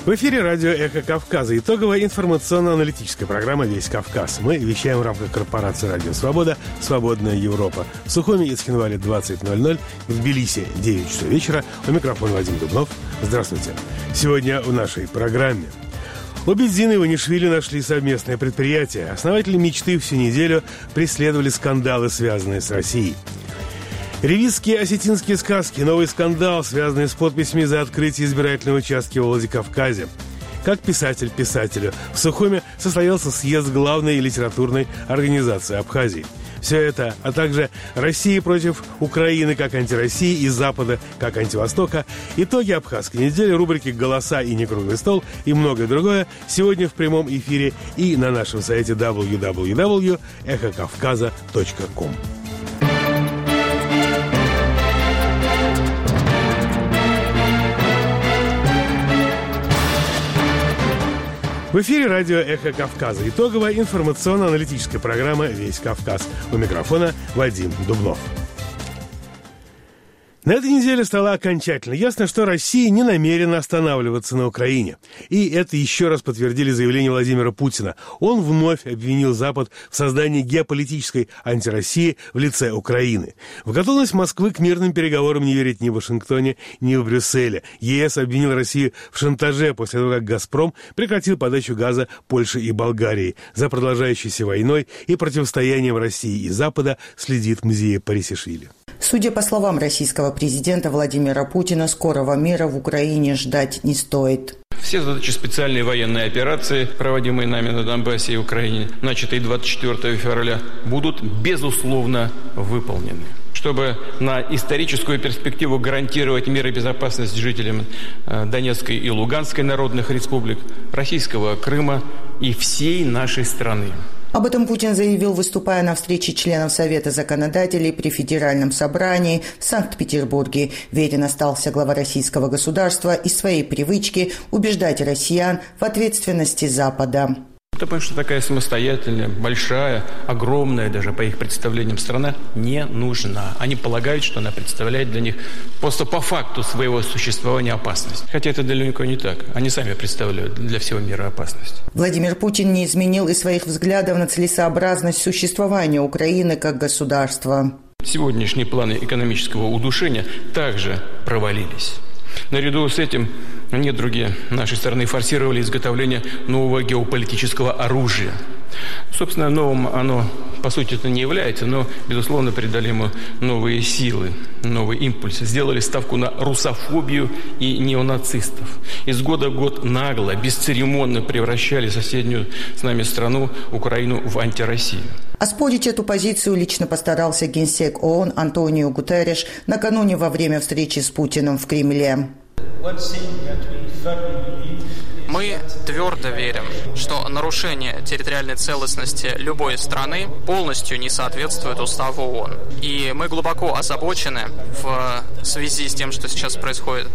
В эфире радио «Эхо Кавказа». Итоговая информационно-аналитическая программа «Весь Кавказ». Мы вещаем в рамках корпорации «Радио Свобода», «Свободная Европа». В Сухуми и Цхинвале 20:00, в Тбилиси 9 часов вечера. У микрофона Вадим Дубнов. Здравствуйте. Сегодня в нашей программе. Лобедзин и Иванишвили нашли совместное предприятие. Основатели «Мечты» всю неделю преследовали скандалы, связанные с Россией. Ревизские осетинские сказки. Новый скандал, связанный с подписями за открытие избирательного участка в Владикавказе. Как писатель писателю. В Сухуме состоялся съезд главной литературной организации Абхазии. Все это, а также Россия против Украины как антироссии и Запада как антивостока, итоги абхазской недели, рубрики «Голоса» и «Некруглый стол» и многое другое сегодня в прямом эфире и на нашем сайте www.эхокавказа.ком. В эфире радио «Эхо Кавказа». Итоговая информационно-аналитическая программа «Весь Кавказ». У микрофона Вадим Дубнов. На этой неделе стало окончательно ясно, что Россия не намерена останавливаться на Украине. И это еще раз подтвердили заявления Владимира Путина. Он вновь обвинил Запад в создании геополитической антироссии в лице Украины. В готовность Москвы к мирным переговорам не верит ни в Вашингтоне, ни в Брюсселе. ЕС обвинил Россию в шантаже после того, как «Газпром» прекратил подачу газа Польше и Болгарии. За продолжающейся войной и противостоянием России и Запада следит Мзия Парисишвили. Судя по словам российского президента Владимира Путина, скорого мира в Украине ждать не стоит. Все задачи специальной военной операции, проводимые нами на Донбассе и Украине, начатые 24 февраля, будут безусловно выполнены. Чтобы на историческую перспективу гарантировать мир и безопасность жителям Донецкой и Луганской народных республик, российского Крыма и всей нашей страны. Об этом Путин заявил, выступая на встрече членов Совета законодателей при Федеральном собрании в Санкт-Петербурге. Верен остался глава российского государства и своей привычки убеждать россиян в ответственности Запада. Потому что такая самостоятельная, большая, огромная, даже по их представлениям, страна не нужна. Они полагают, что она представляет для них просто по факту своего существования опасность. Хотя это далеко не так. Они сами представляют для всего мира опасность. Владимир Путин не изменил и своих взглядов на целесообразность существования Украины как государства. Сегодняшние планы экономического удушения также провалились. Наряду с этим недруги нашей страны форсировали изготовление нового геополитического оружия. Собственно, новым оно, по сути, это не является, но, безусловно, придали ему новые силы, новый импульс. Сделали ставку на русофобию и неонацистов. Из года в год нагло, бесцеремонно превращали соседнюю с нами страну, Украину, в антироссию. Оспорить эту позицию лично постарался генсек ООН Антонио Гутерриш накануне во время встречи с Путиным в Кремле. Мы твердо верим, что нарушение территориальной целостности любой страны полностью не соответствует уставу ООН. И мы глубоко озабочены в связи с тем, что сейчас происходит.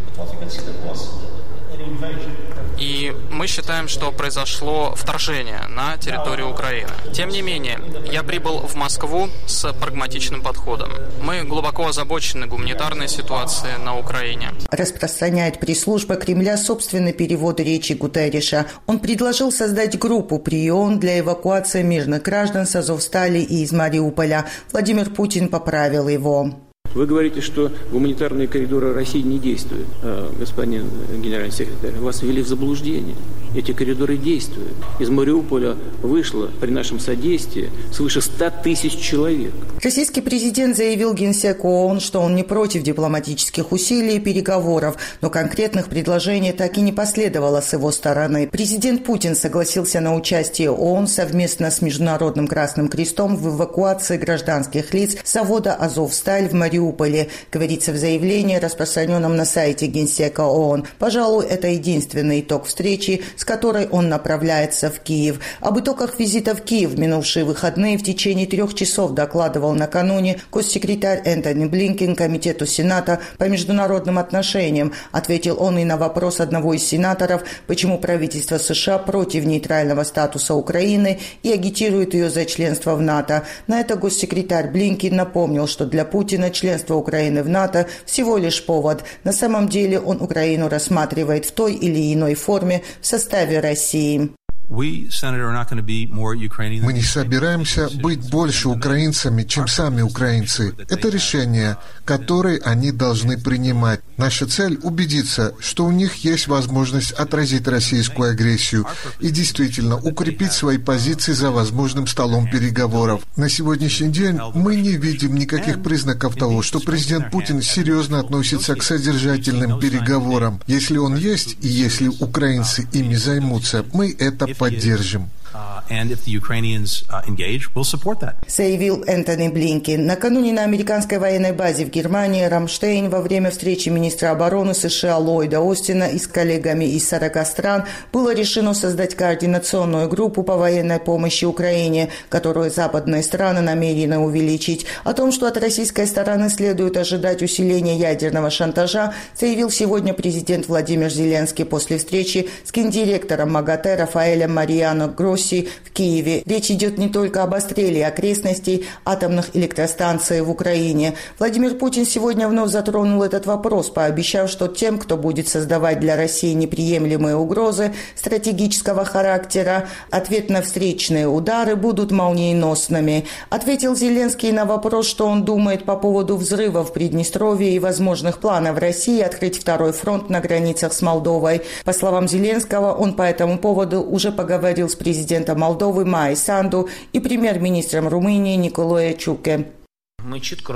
И мы считаем, что произошло вторжение на территорию Украины. Тем не менее, я прибыл в Москву с прагматичным подходом. Мы глубоко озабочены гуманитарной ситуацией на Украине. Распространяет пресс-служба Кремля собственный перевод речи Гутерриша. Он предложил создать группу при ООН для эвакуации мирных граждан с Азовстали и из Мариуполя. Владимир Путин поправил его. Вы говорите, что гуманитарные коридоры России не действуют, господин генеральный секретарь. Вас ввели в заблуждение. Эти коридоры действуют. Из Мариуполя вышло при нашем содействии свыше 100 тысяч человек. Российский президент заявил генсеку ООН, что он не против дипломатических усилий и переговоров, но конкретных предложений так и не последовало с его стороны. Президент Путин согласился на участие ООН совместно с Международным Красным Крестом в эвакуации гражданских лиц с завода «Азовсталь» в Мариуполе. Говорится в заявлении, распространенном на сайте Генсека ООН. Пожалуй, это единственный итог встречи с которой он направляется в Киев. Об итогах визита в Киев в минувшие выходные в течение 3 часов докладывал накануне госсекретарь Энтони Блинкен Комитету Сената по международным отношениям. Ответил он и на вопрос одного из сенаторов, почему правительство США против нейтрального статуса Украины и агитирует ее за членство в НАТО. На это госсекретарь Блинкен напомнил, что для Путина членство Украины в НАТО всего лишь повод. На самом деле он Украину рассматривает в той или иной форме в составе России. Мы не собираемся быть больше украинцами, чем сами украинцы. Это решение, которое они должны принимать. Наша цель – убедиться, что у них есть возможность отразить российскую агрессию и действительно укрепить свои позиции за возможным столом переговоров. На сегодняшний день мы не видим никаких признаков того, что президент Путин серьезно относится к содержательным переговорам. Если он есть, и если украинцы ими займутся, мы это поддержим. Заявил Энтони Блинкен. Накануне на американской военной базе в Германии Рамштейн во время встречи министра обороны США Ллойда Остина и с коллегами из 40 стран было решено создать координационную группу по военной помощи Украине, которую западные страны намерены увеличить. О том, что от российской стороны следует ожидать усиления ядерного шантажа, заявил сегодня президент Владимир Зеленский после встречи с гендиректором МАГАТЭ Рафаэлем Мариано Гросси в Киеве. Речь идет не только об обстреле окрестностей атомных электростанций в Украине. Владимир Путин сегодня вновь затронул этот вопрос, пообещав, что тем, кто будет создавать для России неприемлемые угрозы стратегического характера, ответ на встречные удары будут молниеносными. Ответил Зеленский на вопрос, что он думает по поводу взрывов в Приднестровье и возможных планов России открыть второй фронт на границах с Молдовой. По словам Зеленского, он по этому поводу уже поговорил с президентом Молдовы Майей Санду и премьер-министром Румынии Николае Чуке. Мы четко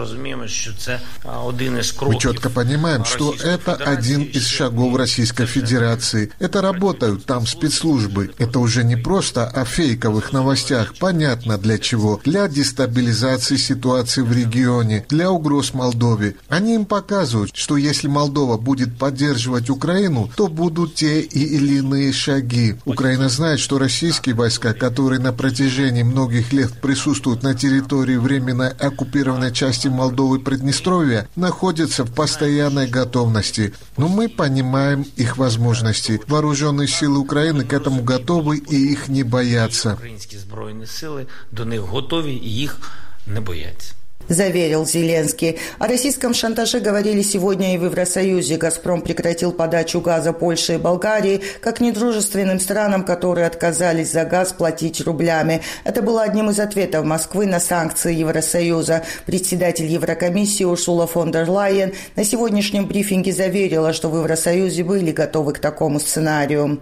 понимаем, что это один из шагов Российской Федерации. Это работают там спецслужбы. Это уже не просто о фейковых новостях. Понятно для чего. Для дестабилизации ситуации в регионе, для угроз Молдове. Они им показывают, что если Молдова будет поддерживать Украину, то будут те или иные шаги. Украина знает, что российские войска, которые на протяжении многих лет присутствуют на территории временно оккупированной части Молдовы и Приднестровья, находятся в постоянной готовности. Но мы понимаем их возможности. Вооруженные силы Украины к этому готовы и их не боятся. Украинские збройні сили до них готові і їх не бояться. Заверил Зеленский. О российском шантаже говорили сегодня и в Евросоюзе. «Газпром» прекратил подачу газа Польше и Болгарии как недружественным странам, которые отказались за газ платить рублями. Это было одним из ответов Москвы на санкции Евросоюза. Председатель Еврокомиссии Урсула фон дер Лайен на сегодняшнем брифинге заверила, что в Евросоюзе были готовы к такому сценарию.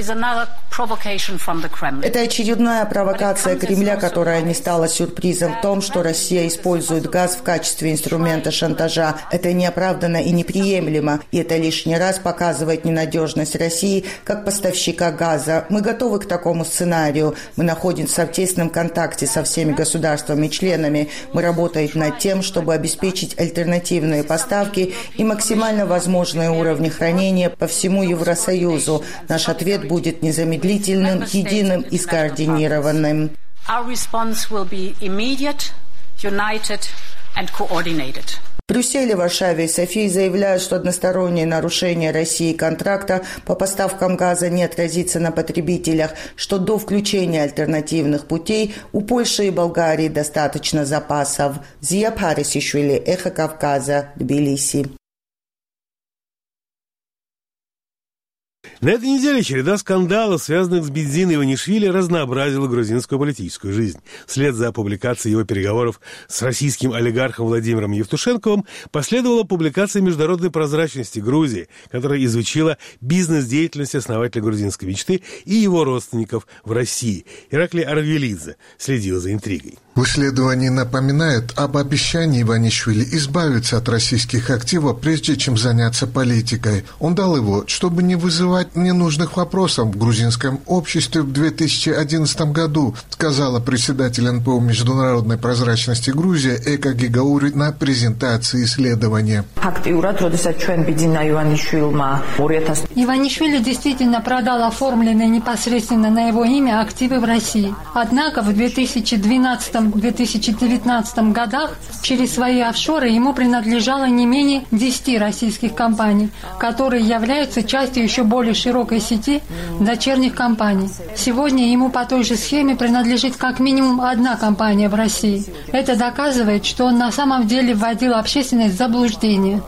Это очередная провокация Кремля, которая не стала сюрпризом в том, что Россия использует газ в качестве инструмента шантажа. Это неоправданно и неприемлемо, и это лишний раз показывает ненадежность России как поставщика газа. Мы готовы к такому сценарию. Мы находимся в тесном контакте со всеми государствами-членами. Мы работаем над тем, чтобы обеспечить альтернативные поставки и максимально возможные уровни хранения по всему Евросоюзу. Наш ответ будет незамедлительным, единым и скоординированным. В Брюсселе, Варшаве и Софии заявляют, что одностороннее нарушение России контракта по поставкам газа не отразится на потребителях, что до включения альтернативных путей у Польши и Болгарии достаточно запасов. Зия Парисишвили, Эхо Кавказа, Тбилиси. На этой неделе череда скандалов, связанных с Бензиной Иванишвили, разнообразила грузинскую политическую жизнь. Вслед за публикацией его переговоров с российским олигархом Владимиром Евтушенковым последовала публикация международной прозрачности Грузии, которая изучила бизнес-деятельность основателя грузинской мечты и его родственников в России. Ираклий Арвелидзе следил за интригой. В исследовании напоминают об обещании Иванишвили избавиться от российских активов, прежде чем заняться политикой. Он дал его, чтобы не вызывать ненужных вопросов в грузинском обществе в 2011 году, сказала председатель НПО международной прозрачности Грузия Эка Гигаури на презентации исследования. Иванишвили действительно продал оформленные непосредственно на его имя активы в России. Однако в 2012-2019 годах через свои офшоры ему принадлежало не менее 10 российских компаний, которые являются частью еще более широкой сети дочерних компаний. Сегодня ему по той же схеме принадлежит как минимум одна компания в России. Это доказывает, что он на самом деле вводил общественность в заблуждение.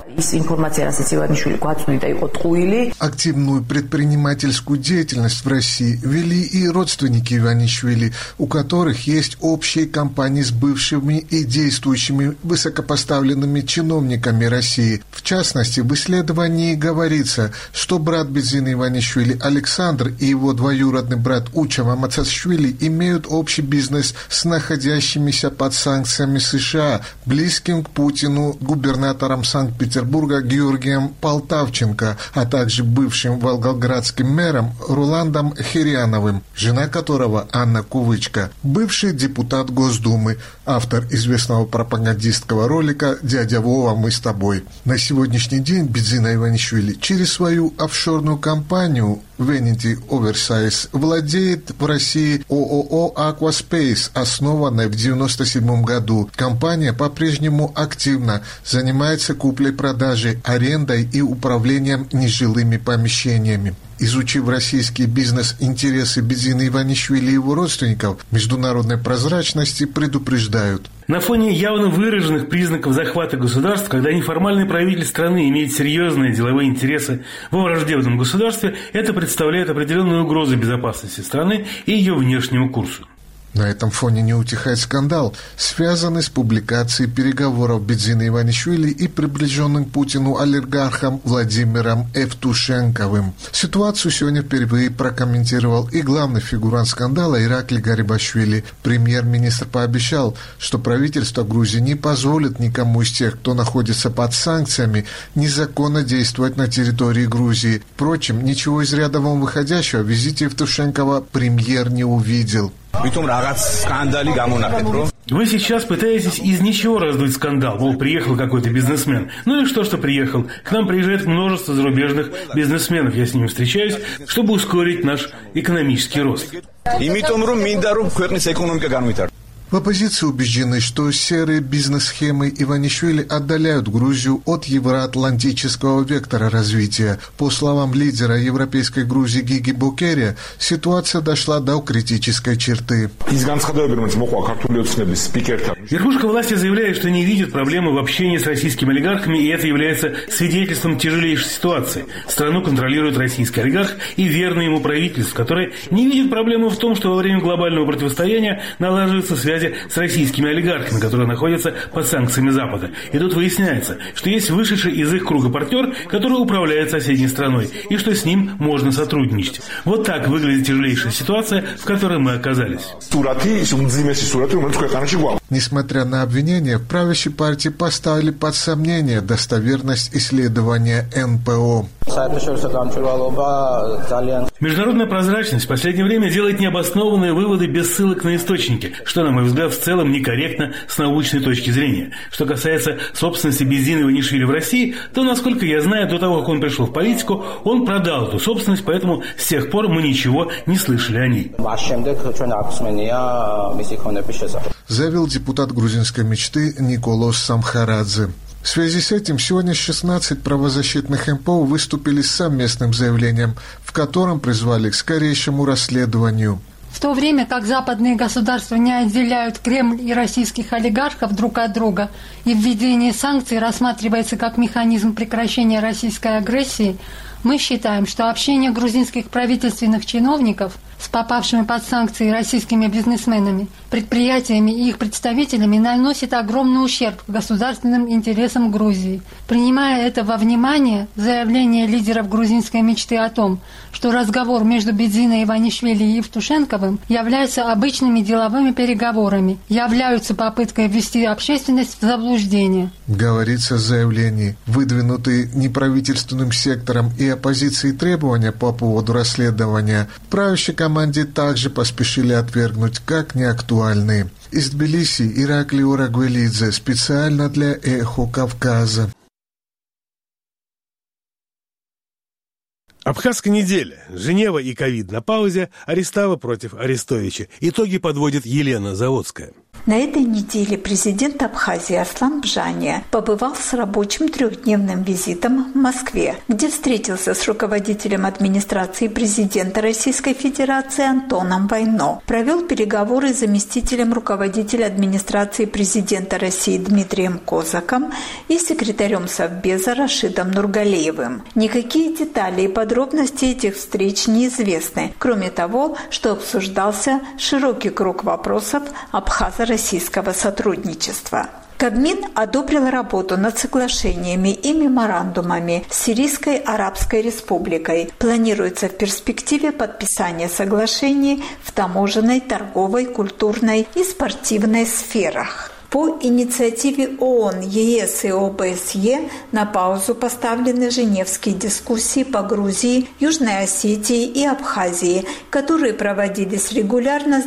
Активную предпринимательскую деятельность в России вели и родственники Иванишвили, у которых есть общие компании с бывшими и действующими высокопоставленными чиновниками России. В частности, в исследовании говорится, что брат Бедзины Иванишвили Александр и его двоюродный брат Учава Мацашвили имеют общий бизнес с находящимися под санкциями США, близким к Путину губернатором Санкт-Петербурга Георгием Полтавченко, а также бывшим волгоградским мэром Руландом Хиряновым, жена которого Анна Кувычка, бывший депутат Госдумы, автор известного пропагандистского ролика «Дядя Вова, мы с тобой». На сегодняшний день Бедзина Иванишвили через свою офшорную компанию Vanity Oversize владеет в России ООО «Aquaspace», основанной в 1997 году. Компания по-прежнему активно занимается куплей-продажей, арендой и управлением нежилыми помещениями. Изучив российский бизнес-интересы Бедзины Иванишвили и его родственников, международной прозрачности предупреждают. На фоне явно выраженных признаков захвата государств, когда неформальный правитель страны имеет серьезные деловые интересы во враждебном государстве, это представляет определенную угрозу безопасности страны и ее внешнему курсу. На этом фоне не утихает скандал, связанный с публикацией переговоров Бедзины Иванишвили и приближенным к Путину олигархом Владимиром Евтушенковым. Ситуацию сегодня впервые прокомментировал и главный фигурант скандала Ираклий Гарибашвили. Премьер-министр пообещал, что правительство Грузии не позволит никому из тех, кто находится под санкциями, незаконно действовать на территории Грузии. Впрочем, ничего из ряда вон выходящего в визите Евтушенкова премьер не увидел. Вы сейчас пытаетесь из ничего раздуть скандал, мол, приехал какой-то бизнесмен. Ну и что приехал? К нам приезжает множество зарубежных бизнесменов, я с ними встречаюсь, чтобы ускорить наш экономический рост. В оппозиции убеждены, что серые бизнес-схемы Иванишвили отдаляют Грузию от евроатлантического вектора развития. По словам лидера европейской Грузии Гиги Бокерия, ситуация дошла до критической черты. Верхушка власти заявляет, что не видит проблемы в общении с российскими олигархами, и это является свидетельством тяжелейшей ситуации. Страну контролирует российский олигарх и верное ему правительство, которое не видит проблемы в том, что во время глобального противостояния налаживается связь с российскими олигархами, которые находятся под санкциями Запада. И тут выясняется, что есть вышедший из их круга партнер, который управляет соседней страной, и что с ним можно сотрудничать. Вот так выглядит тяжелейшая ситуация, в которой мы оказались. Несмотря на обвинения, в правящей партии поставили под сомнение достоверность исследования НПО. Международная прозрачность в последнее время делает необоснованные выводы без ссылок на источники, что, на мой взгляд, в целом некорректно с научной точки зрения. Что касается собственности Бедзины Иванишвили в России, то, насколько я знаю, до того, как он пришел в политику, он продал эту собственность, поэтому с тех пор мы ничего не слышали о ней. Заявил депутат грузинской мечты Николос Самхарадзе. В связи с этим сегодня 16 правозащитных НПО выступили с совместным заявлением, в котором призвали к скорейшему расследованию. В то время как западные государства не отделяют Кремль и российских олигархов друг от друга, и введение санкций рассматривается как механизм прекращения российской агрессии, мы считаем, что общение грузинских правительственных чиновников с попавшими под санкции российскими бизнесменами, предприятиями и их представителями наносит огромный ущерб государственным интересам Грузии. Принимая это во внимание, заявление лидеров грузинской мечты о том, что разговор между Бедзиной Иванишвили и Евтушенковым являются обычными деловыми переговорами, являются попыткой ввести общественность в заблуждение. Говорится в заявлении, выдвинутые неправительственным сектором и оппозицией требования по поводу расследования, правящей команде также поспешили отвергнуть как неактуальные. Из Тбилиси Ираклий Урагвелидзе специально для «Эхо Кавказа». Абхазская неделя. Женева и ковид на паузе. Арестава против Арестовича. Итоги подводит Елена Заводская. На этой неделе президент Абхазии Арслан Бжания побывал с рабочим 3-дневным визитом в Москве, где встретился с руководителем администрации президента Российской Федерации Антоном Войно, провел переговоры с заместителем руководителя администрации президента России Дмитрием Козаком и секретарем Совбеза Рашидом Нургалеевым. Никакие детали и подробности этих встреч неизвестны, кроме того, что обсуждался широкий круг вопросов абхазо-российского сотрудничества. Кабмин одобрил работу над соглашениями и меморандумами с Сирийской Арабской Республикой. Планируется в перспективе подписание соглашений в таможенной, торговой, культурной и спортивной сферах. По инициативе ООН, ЕС и ОБСЕ на паузу поставлены женевские дискуссии по Грузии, Южной Осетии и Абхазии, которые проводились регулярно с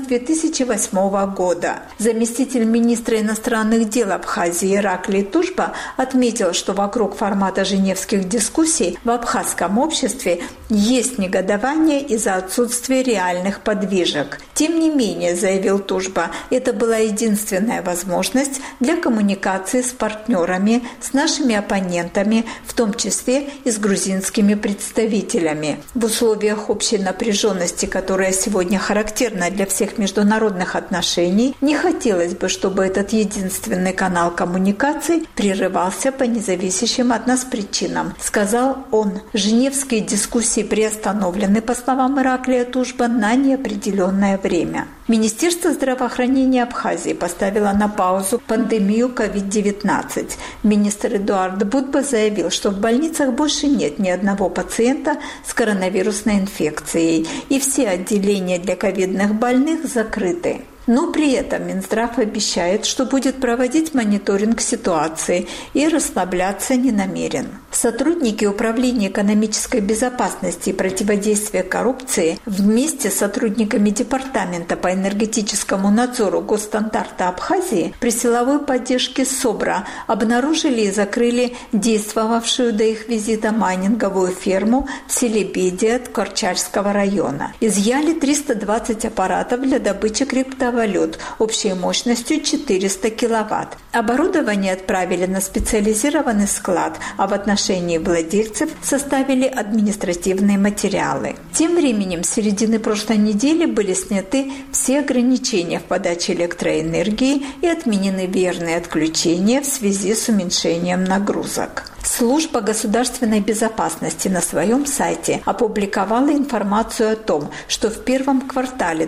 2008 года. Заместитель министра иностранных дел Абхазии Ираклий Тужба отметил, что вокруг формата женевских дискуссий в абхазском обществе есть негодование из-за отсутствия реальных подвижек. Тем не менее, заявил Тужба, это была единственная возможность для коммуникации с партнерами, с нашими оппонентами, в том числе и с грузинскими представителями. В условиях общей напряженности, которая сегодня характерна для всех международных отношений, не хотелось бы, чтобы этот единственный канал коммуникаций прерывался по независящим от нас причинам, сказал он. Женевские дискуссии приостановлены, по словам Ираклия Тужба, на неопределенное время. Министерство здравоохранения Абхазии поставило на паузу пандемию COVID-19. Министр Эдуард Будба заявил, что в больницах больше нет ни одного пациента с коронавирусной инфекцией, и все отделения для ковидных больных закрыты. Но при этом Минздрав обещает, что будет проводить мониторинг ситуации и расслабляться не намерен. Сотрудники Управления экономической безопасности и противодействия коррупции вместе с сотрудниками Департамента по энергетическому надзору Госстандарта Абхазии при силовой поддержке СОБРа обнаружили и закрыли действовавшую до их визита майнинговую ферму в селе Бедия Корчальского района. Изъяли 320 аппаратов для добычи криптовалют общей мощностью 400 киловатт. Оборудование отправили на специализированный склад, а в отношении владельцев составили административные материалы. Тем временем с середины прошлой недели были сняты все ограничения в подаче электроэнергии и отменены верные отключения в связи с уменьшением нагрузок. Служба государственной безопасности на своем сайте опубликовала информацию о том, что в первом квартале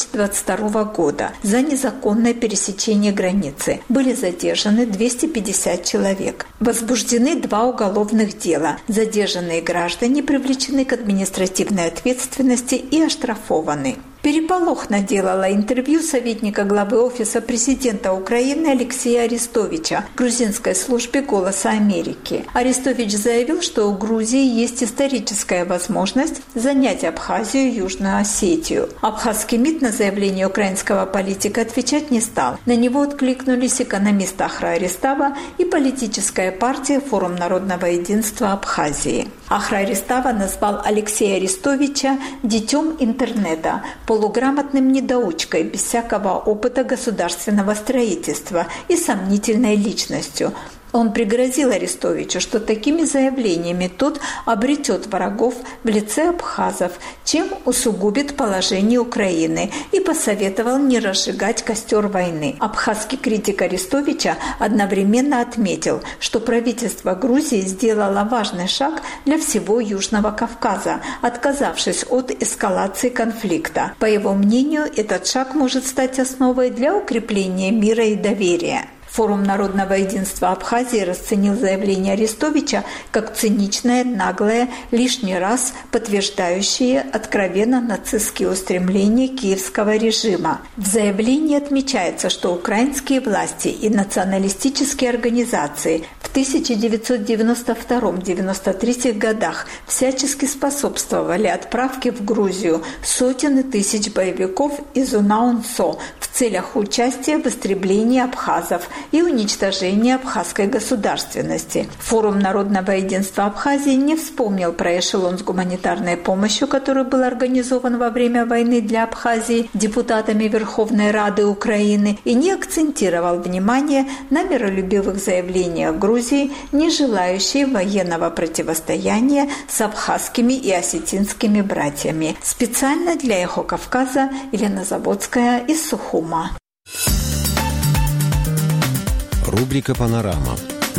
2022 года за незаконное пересечение границы были задержаны 250 человек. Возбуждены 2 уголовных дела. Задержанные граждане привлечены к административной ответственности и оштрафованы. Переполох наделало интервью советника главы Офиса президента Украины Алексея Арестовича грузинской службе «Голоса Америки». Арестович заявил, что у Грузии есть историческая возможность занять Абхазию и Южную Осетию. Абхазский МИД на заявление украинского политика отвечать не стал. На него откликнулись экономист Ахра Арестава и политическая партия «Форум народного единства Абхазии». Ахра Арестава назвал Алексея Арестовича «детем интернета», полуграмотным недоучкой без всякого опыта государственного строительства и сомнительной личностью. Он пригрозил Арестовичу, что такими заявлениями тот обретет врагов в лице абхазов, чем усугубит положение Украины, и посоветовал не разжигать костер войны. Абхазский критик Арестовича одновременно отметил, что правительство Грузии сделало важный шаг для всего Южного Кавказа, отказавшись от эскалации конфликта. По его мнению, этот шаг может стать основой для укрепления мира и доверия. Форум народного единства Абхазии расценил заявление Арестовича как циничное, наглое, лишний раз подтверждающее откровенно нацистские устремления киевского режима. В заявлении отмечается, что украинские власти и националистические организации в 1992-1993 годах всячески способствовали отправке в Грузию сотен и тысяч боевиков из УНАУНСО в целях участия в истреблении абхазов и уничтожения абхазской государственности. Форум народного единства Абхазии не вспомнил про эшелон с гуманитарной помощью, который был организован во время войны для Абхазии депутатами Верховной Рады Украины, и не акцентировал внимание на миролюбивых заявлениях Грузии, не желающей военного противостояния с абхазскими и осетинскими братьями. Специально для «Эхо Кавказа» Елена Забодская из Сухума. Рубрика «Панорама».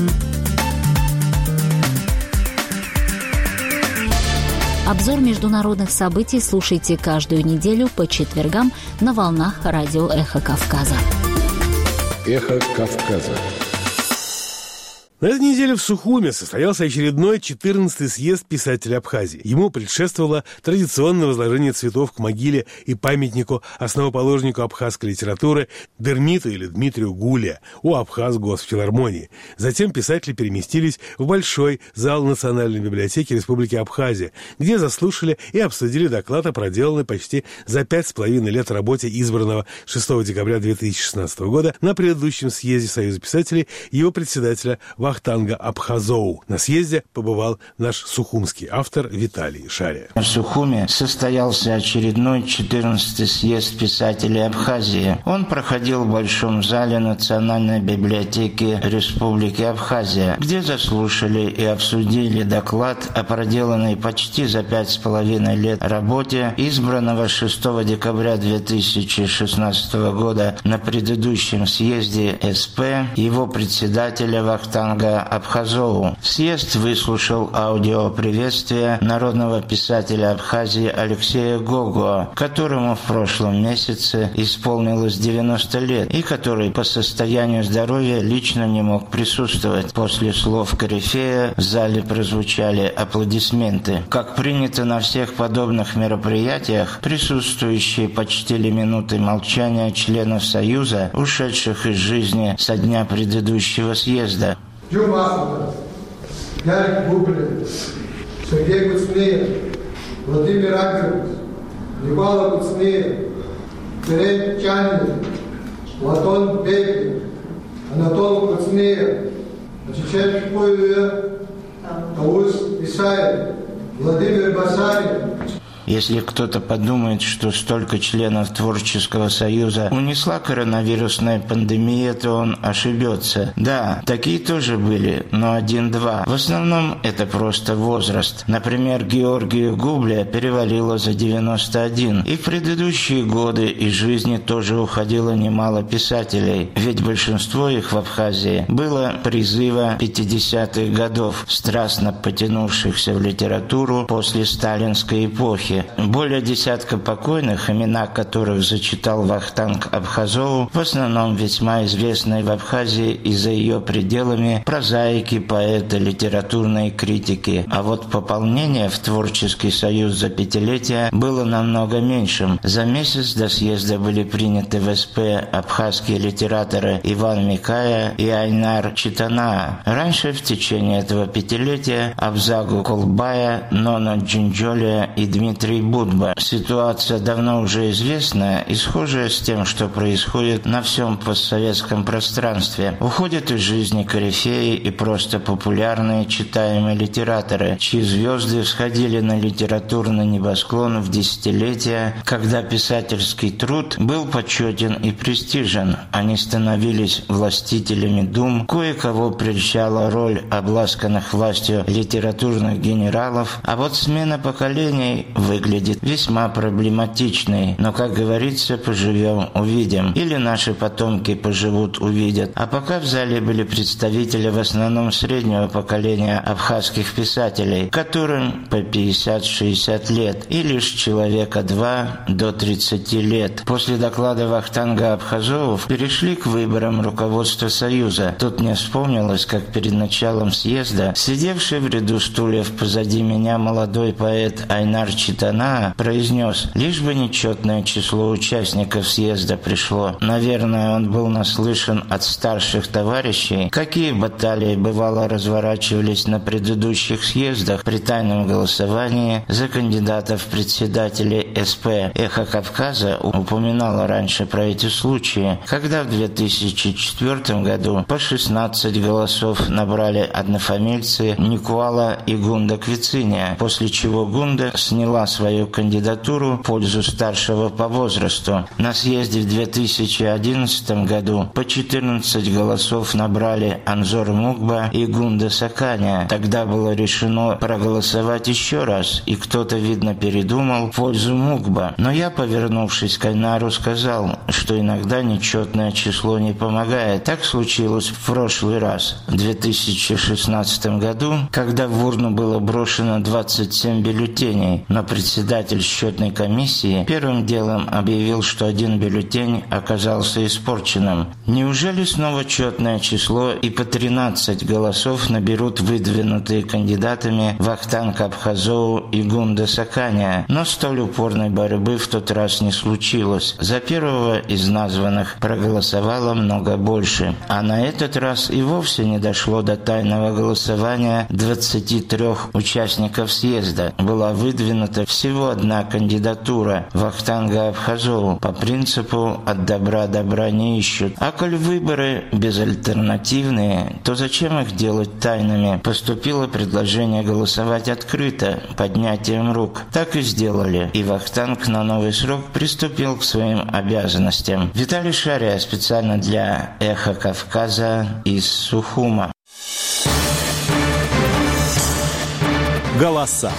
Обзор международных событий слушайте каждую неделю по четвергам на волнах радио «Эхо Кавказа». «Эхо Кавказа». На этой неделе в Сухуме состоялся очередной 14-й съезд писателей Абхазии. Ему предшествовало традиционное возложение цветов к могиле и памятнику основоположнику абхазской литературы Дермиту или Дмитрию Гулия у Абхаз-Госфилармонии. Затем писатели переместились в большой зал Национальной библиотеки Республики Абхазия, где заслушали и обсудили доклад о проделанной почти за 5,5 лет работе избранного 6 декабря 2016 года на предыдущем съезде Союза писателей его председателя Вахтанга Абхазоу. На съезде побывал наш сухумский автор Виталий Шария. В Сухуме состоялся очередной 14-й съезд писателей Абхазии. Он проходил в Большом зале Национальной библиотеки Республики Абхазия, где заслушали и обсудили доклад о проделанной почти за 5,5 лет работе избранного 6 декабря 2016 года на предыдущем съезде СП его председателя Вахтанга Абхазоу. Съезд выслушал аудиоприветствие народного писателя Абхазии Алексея Гогуа, которому в прошлом месяце исполнилось 90 лет и который по состоянию здоровья лично не мог присутствовать. После слов корифея в зале прозвучали аплодисменты. Как принято на всех подобных мероприятиях, присутствующие почтили минутой молчания членов Союза, ушедших из жизни со дня предыдущего съезда. Ярик Бублин, Сергей Куцнеев, Владимир Акеров, Никола Куцнеев, Терен Чанин, Платон Бекин, Анатол Куцнеев, Чечен Шпоеве, Таус Исаев, Владимир Басарин. Если кто-то подумает, что столько членов Творческого союза унесла коронавирусная пандемия, то он ошибется. Да, такие тоже были, но 1-2. В основном это просто возраст. Например, Георгию Губля перевалило за 91. И в предыдущие годы из жизни тоже уходило немало писателей. Ведь большинство их в Абхазии было призыва 50-х годов, страстно потянувшихся в литературу после сталинской эпохи. Более десятка покойных, имена которых зачитал Вахтанг Абхазоу, в основном весьма известные в Абхазии и за ее пределами прозаики, поэты, литературные критики. А вот пополнение в Творческий союз за 5-летие было намного меньшим. За месяц до съезда были приняты в СП абхазские литераторы Иван Микая и Айнар Читанаа. Раньше в течение этого 5-летия Абзагу Колбая, Ноно Джинджолия и Дмитрий Дмитрий Будба. Ситуация давно уже известная и схожая с тем, что происходит на всем постсоветском пространстве. Уходят из жизни корифеи и просто популярные читаемые литераторы, чьи звезды всходили на литературный небосклон в десятилетия, когда писательский труд был почетен и престижен. Они становились властителями дум, кое-кого прельщала роль обласканных властью литературных генералов, а вот смена поколений выглядит весьма проблематичной. Но, как говорится, поживем – увидим. Или наши потомки поживут – увидят. А пока в зале были представители в основном среднего поколения абхазских писателей, которым по 50-60 лет, и лишь человека 2 до 30 лет. После доклада Вахтанга Абхазову перешли к выборам руководства Союза. Тут мне вспомнилось, как перед началом съезда сидевший в ряду стульев позади меня молодой поэт Айнар Читана произнес: «Лишь бы нечетное число участников съезда пришло». Наверное, он был наслышан от старших товарищей, какие баталии бывало разворачивались на предыдущих съездах при тайном голосовании за кандидатов в председатели СП. «Эхо Кавказа» упоминало раньше про эти случаи, когда в 2004 году по 16 голосов набрали однофамильцы Никуала и Гунда Квициния, после чего Гунда сняла свою кандидатуру в пользу старшего по возрасту. На съезде в 2011 году по 14 голосов набрали Анзор Мукба и Гунда Саканя. Тогда было решено проголосовать еще раз, и кто-то, видно, передумал в пользу Мукба. Но я, повернувшись к Айнару, сказал, что иногда нечетное число не помогает. Так случилось в прошлый раз, в 2016 году, когда в урну было брошено 27 бюллетеней, но председатель счетной комиссии первым делом объявил, что один бюллетень оказался испорченным. Неужели снова четное число и по 13 голосов наберут выдвинутые кандидатами Вахтанг Абхазову и Гунда Саканя? Но столь упорной борьбы в тот раз не случилось. За первого из названных проголосовало много больше. А на этот раз и вовсе не дошло до тайного голосования 23 участников съезда. Была выдвинута всего одна кандидатура – Вахтанга Абхазову, по принципу «от добра добра не ищут». А коль выборы безальтернативные, то зачем их делать тайными? Поступило предложение голосовать открыто, поднятием рук. Так и сделали. И Вахтанг на новый срок приступил к своим обязанностям. Виталий Шария специально для «Эхо Кавказа» из Сухума. Голоса.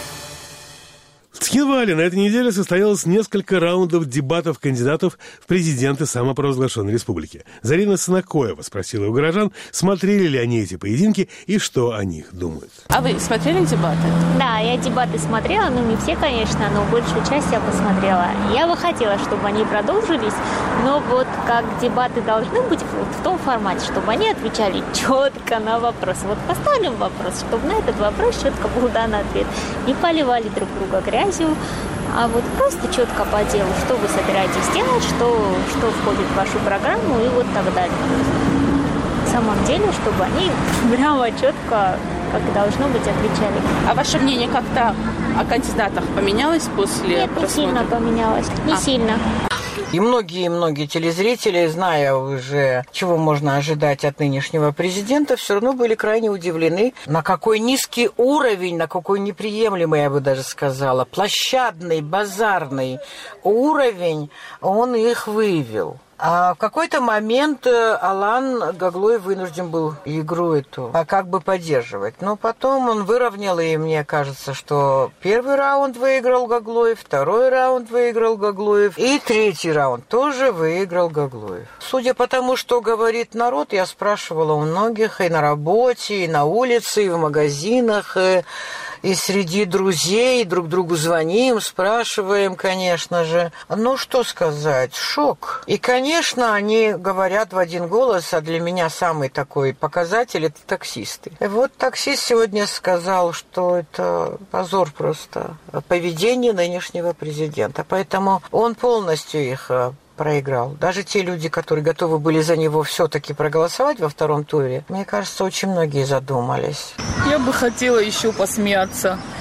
В Цхинвале на этой неделе состоялось несколько раундов дебатов кандидатов в президенты самопровозглашенной республики. Зарина Санакоева спросила у горожан, смотрели ли они эти поединки и что о них думают. А вы смотрели дебаты? Да, я дебаты смотрела, но не все, конечно, но большую часть я посмотрела. Я бы хотела, чтобы они продолжились, но вот как дебаты должны быть в том формате, чтобы они отвечали четко на вопрос. Вот поставим вопрос, чтобы на этот вопрос четко был дан ответ. Не поливали друг друга грязью, а вот просто четко по делу, что вы собираетесь делать, что входит в вашу программу и вот так далее. На самом деле, чтобы они прямо четко, как должно быть, отвечали. А ваше мнение как-то о кандидатах поменялось после просмотра? Нет, не сильно поменялось. Не сильно. И многие телезрители, зная уже, чего можно ожидать от нынешнего президента, все равно были крайне удивлены, на какой низкий уровень, на какой неприемлемый, я бы даже сказала, площадный, базарный уровень он их вывел. А в какой-то момент Алан Гаглоев вынужден был игру эту как бы поддерживать. Но потом он выровнял, и мне кажется, что первый раунд выиграл Гаглоев, второй раунд выиграл Гаглоев, и третий раунд тоже выиграл Гаглоев. Судя по тому, что говорит народ, я спрашивала у многих и на работе, и на улице, и в магазинах, и среди друзей, друг другу звоним, спрашиваем, конечно же. Ну, что сказать, шок. И, конечно, они говорят в один голос, а для меня самый такой показатель – это таксисты. И вот таксист сегодня сказал, что это позор просто поведение нынешнего президента. Поэтому он полностью их проиграл. Даже те люди, которые готовы были за него все-таки проголосовать во втором туре, мне кажется, очень многие задумались. Я бы хотела еще посмеяться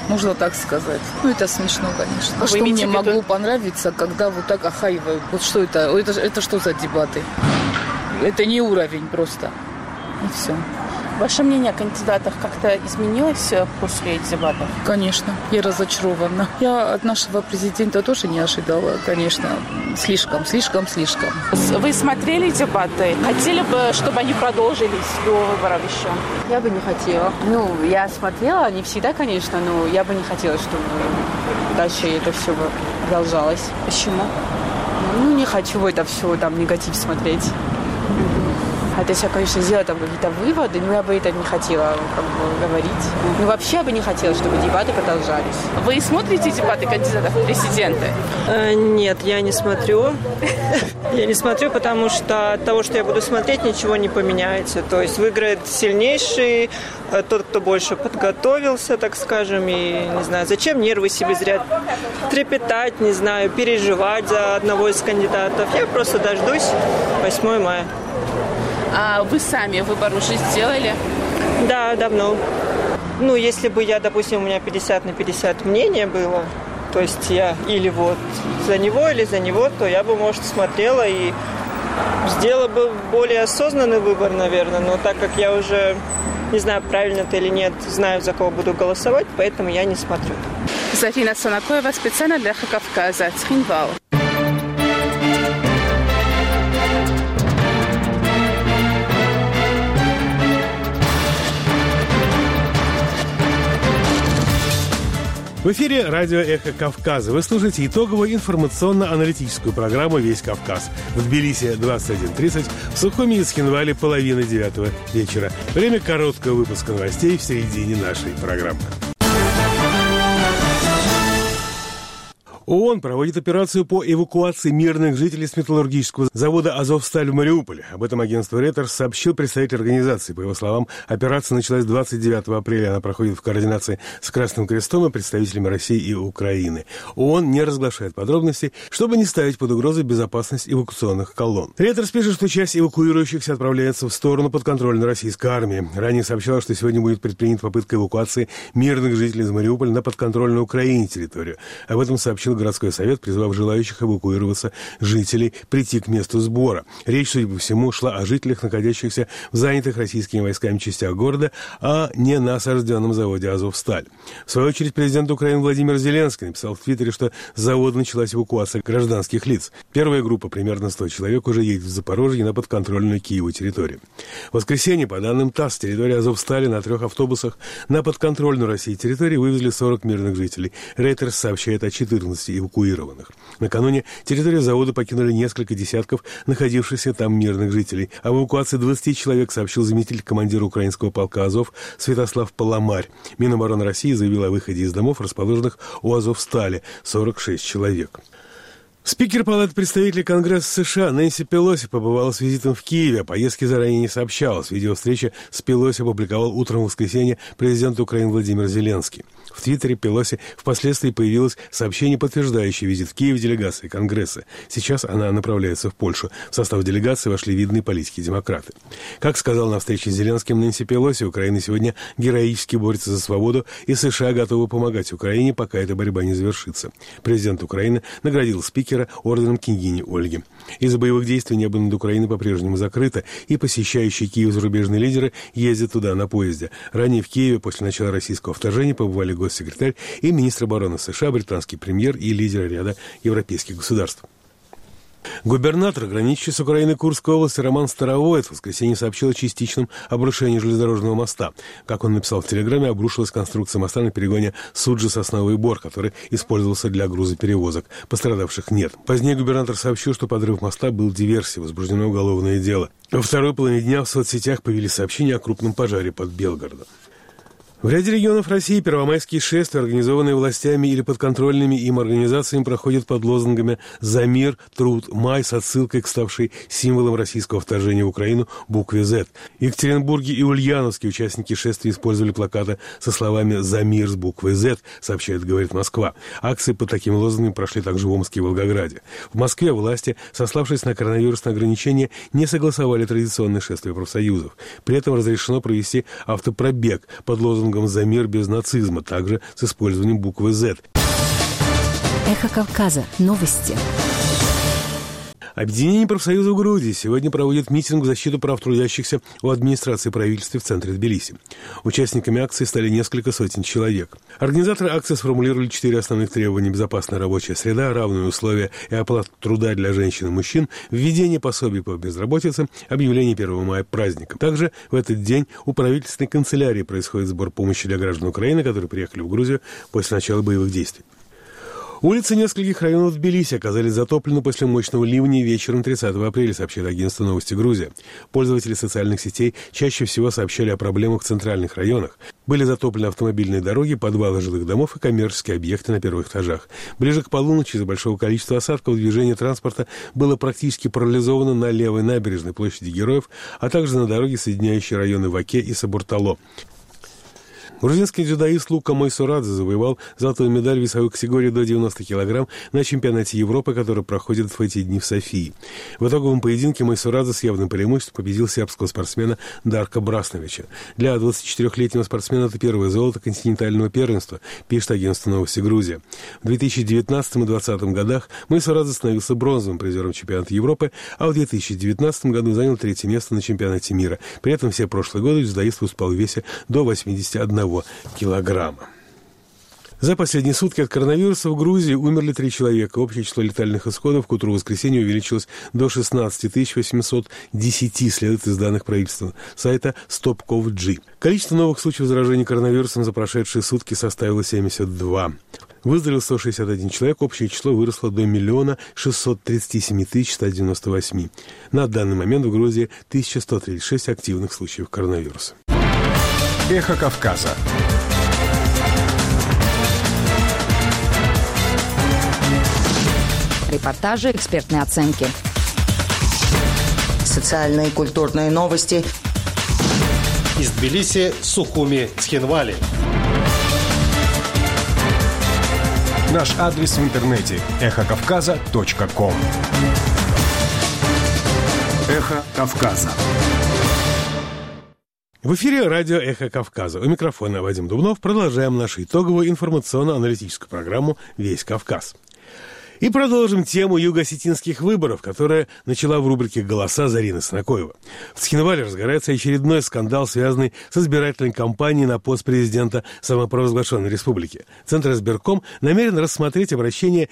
можно так сказать. Это смешно, конечно. А что мне могло понравиться, когда вот так охаивают? Вот что это? Это что за дебаты? Это не уровень просто. И все. Ваше мнение о кандидатах как-то изменилось после дебатов? Конечно, я разочарована. Я от нашего президента тоже не ожидала, конечно. Слишком. Вы смотрели дебаты? Хотели бы, чтобы они продолжились до выборов еще? Я бы не хотела. Я смотрела, не всегда, конечно, но я бы не хотела, чтобы дальше это все продолжалось. Почему? Не хочу это все, негатив смотреть. Хотя я, конечно, сделала какие-то выводы, но я бы это не хотела говорить. Вообще я бы не хотела, чтобы дебаты продолжались. Вы смотрите дебаты кандидатов в президенты? Нет, я не смотрю. Я не смотрю, потому что от того, что я буду смотреть, ничего не поменяется. То есть выиграет сильнейший, тот, кто больше подготовился, так скажем. И, не знаю, зачем нервы себе зря трепетать, не знаю, переживать за одного из кандидатов. Я просто дождусь 8 мая. А вы сами выбор уже сделали? Да, давно. Если бы я, допустим, у меня 50/50 мнение было, то есть я или вот за него, или за него, то я бы, может, смотрела и сделала бы более осознанный выбор, наверное. Но так как я уже не знаю, правильно это или нет, знаю, за кого буду голосовать, поэтому я не смотрю. Зарина Санакоева специально для «Эхо Кавказа», Цхинвал. В эфире радио «Эхо Кавказа». Вы слушаете итоговую информационно-аналитическую программу «Весь Кавказ». В Тбилиси 21:30, в Сухуми и Цхинвале 8:30 вечера. Время короткого выпуска новостей в середине нашей программы. ООН проводит операцию по эвакуации мирных жителей с металлургического завода «Азовсталь» в Мариуполе. Об этом агентство Reuters сообщил представитель организации. По его словам, операция началась 29 апреля. Она проходит в координации с Красным Крестом и представителями России и Украины. ООН не разглашает подробностей, чтобы не ставить под угрозу безопасность эвакуационных колонн. Reuters пишет, что часть эвакуирующихся отправляется в сторону подконтрольной российской армии. Ранее сообщалось, что сегодня будет предпринята попытка эвакуации мирных жителей из Мариуполя на подконтрольную Украине территорию. Об этом сообщил городской совет, призвав желающих эвакуироваться жителей прийти к месту сбора. Речь, судя по всему, шла о жителях, находящихся в занятых российскими войсками частях города, а не на осажденном заводе «Азовсталь». В свою очередь, президент Украины Владимир Зеленский написал в Твиттере, что с завода началась эвакуация гражданских лиц. Первая группа, примерно 100 человек, уже едет в Запорожье на подконтрольную Киеву территорию. В воскресенье, по данным ТАСС, с территории «Азовстали» на 3 автобусах на подконтрольную России территории вывезли 40 мирных жителей. Reuters сообщает о 14 эвакуированных. Накануне территорию завода покинули несколько десятков находившихся там мирных жителей. Об эвакуации 20 человек сообщил заместитель командира украинского полка «Азов» Святослав Паламарь. Минобороны России заявила о выходе из домов, расположенных у «Азовстали», 46 человек. Спикер Палаты представителей Конгресса США Нэнси Пелоси побывала с визитом в Киеве. О поездке заранее не сообщалось. Видеовстреча с Пелоси опубликовал утром в воскресенье президент Украины Владимир Зеленский. В Твиттере Пелоси впоследствии появилось сообщение, подтверждающее визит в Киев делегации Конгресса. Сейчас она направляется в Польшу. В состав делегации вошли видные политики и демократы. Как сказал на встрече с Зеленским Нэнси Пелоси, Украина сегодня героически борется за свободу, и США готовы помогать Украине, пока эта борьба не завершится. Президент Украины наградил спикера орденом княгини Ольги. Из-за боевых действий небо над Украиной по-прежнему закрыто, и посещающие Киев зарубежные лидеры ездят туда на поезде. Ранее в Киеве после начала российского вторжения побывали госсекретарь и министр обороны США, британский премьер и лидеры ряда европейских государств. Губернатор, граничащий с Украиной Курской области, Роман Старовоет в воскресенье сообщил о частичном обрушении железнодорожного моста. Как он написал в Телеграме, обрушилась конструкция моста на перегоне Суджи-Сосновый Бор, который использовался для грузоперевозок. Пострадавших нет. Позднее губернатор сообщил, что подрыв моста был диверсией, возбуждено уголовное дело. Во второй половине дня в соцсетях появились сообщения о крупном пожаре под Белгородом. В ряде регионов России первомайские шествия, организованные властями или подконтрольными им организациями, проходят под лозунгами «За мир, труд, май» с отсылкой к ставшей символом российского вторжения в Украину букве «Z». В Екатеринбурге и Ульяновске участники шествия использовали плакаты со словами «За мир» с буквой «Z», сообщает «Говорит Москва». Акции под такими лозунгами прошли также в Омске и Волгограде. В Москве власти, сославшись на коронавирусные ограничения, не согласовали традиционные шествия профсоюзов. При этом разрешено провести автопробег под лозунгом лозунгом «За мир без нацизма», также с использованием буквы «Z». Эхо Кавказа. Новости. Объединение профсоюзов Грузии сегодня проводит митинг в защиту прав трудящихся у администрации правительства в центре Тбилиси. Участниками акции стали несколько сотен человек. Организаторы акции сформулировали 4 основных требования: безопасная рабочая среда, равные условия и оплата труда для женщин и мужчин, введение пособий по безработице, объявление 1 мая праздником. Также в этот день у правительственной канцелярии происходит сбор помощи для граждан Украины, которые приехали в Грузию после начала боевых действий. Улицы нескольких районов Тбилиси оказались затоплены после мощного ливня вечером 30 апреля, сообщает агентство «Новости Грузия». Пользователи социальных сетей чаще всего сообщали о проблемах в центральных районах. Были затоплены автомобильные дороги, подвалы жилых домов и коммерческие объекты на первых этажах. Ближе к полуночи из-за большого количества осадков движение транспорта было практически парализовано на левой набережной площади Героев, а также на дороге, соединяющей районы Ваке и Сабуртало. Грузинский дзюдоист Лука Майсурадзе завоевал золотую медаль в весовой категории до 90 килограмм на чемпионате Европы, который проходит в эти дни в Софии. В итоговом поединке Майсурадзе с явным преимуществом победил сербского спортсмена Дарка Брасновича. Для 24-летнего спортсмена это первое золото континентального первенства, пишет агентство «Новости Грузия». В 2019 и 2020 годах Майсурадзе становился бронзовым призером чемпионата Европы, а в 2019 году занял 3-е место на чемпионате мира. При этом все прошлые годы дзюдоист выступал в весе до 81 килограмма. За последние сутки от коронавируса в Грузии умерли 3 человека. Общее число летальных исходов к утру воскресенья увеличилось до 16 810, следует из данных правительства сайта StopCovid. Количество новых случаев заражения коронавирусом за прошедшие сутки составило 72. Выздоровел 161 человек, общее число выросло до 1 637 198. На данный момент в Грузии 1136 активных случаев коронавируса. Эхо Кавказа. Репортажи, экспертные оценки. Социальные и культурные новости. Из Тбилиси, Сухуми, Цхинвали. Наш адрес в интернете – эхокавказа.ком. Эхо Кавказа. В эфире радио «Эхо Кавказа». У микрофона Вадим Дубнов. Продолжаем нашу итоговую информационно-аналитическую программу «Весь Кавказ». И продолжим тему юго-осетинских выборов, которая начала в рубрике «Голоса» Зарина Снакоева. В Цхинвале разгорается очередной скандал, связанный с избирательной кампанией на пост президента самопровозглашенной республики. Центр избирком намерен рассмотреть обращение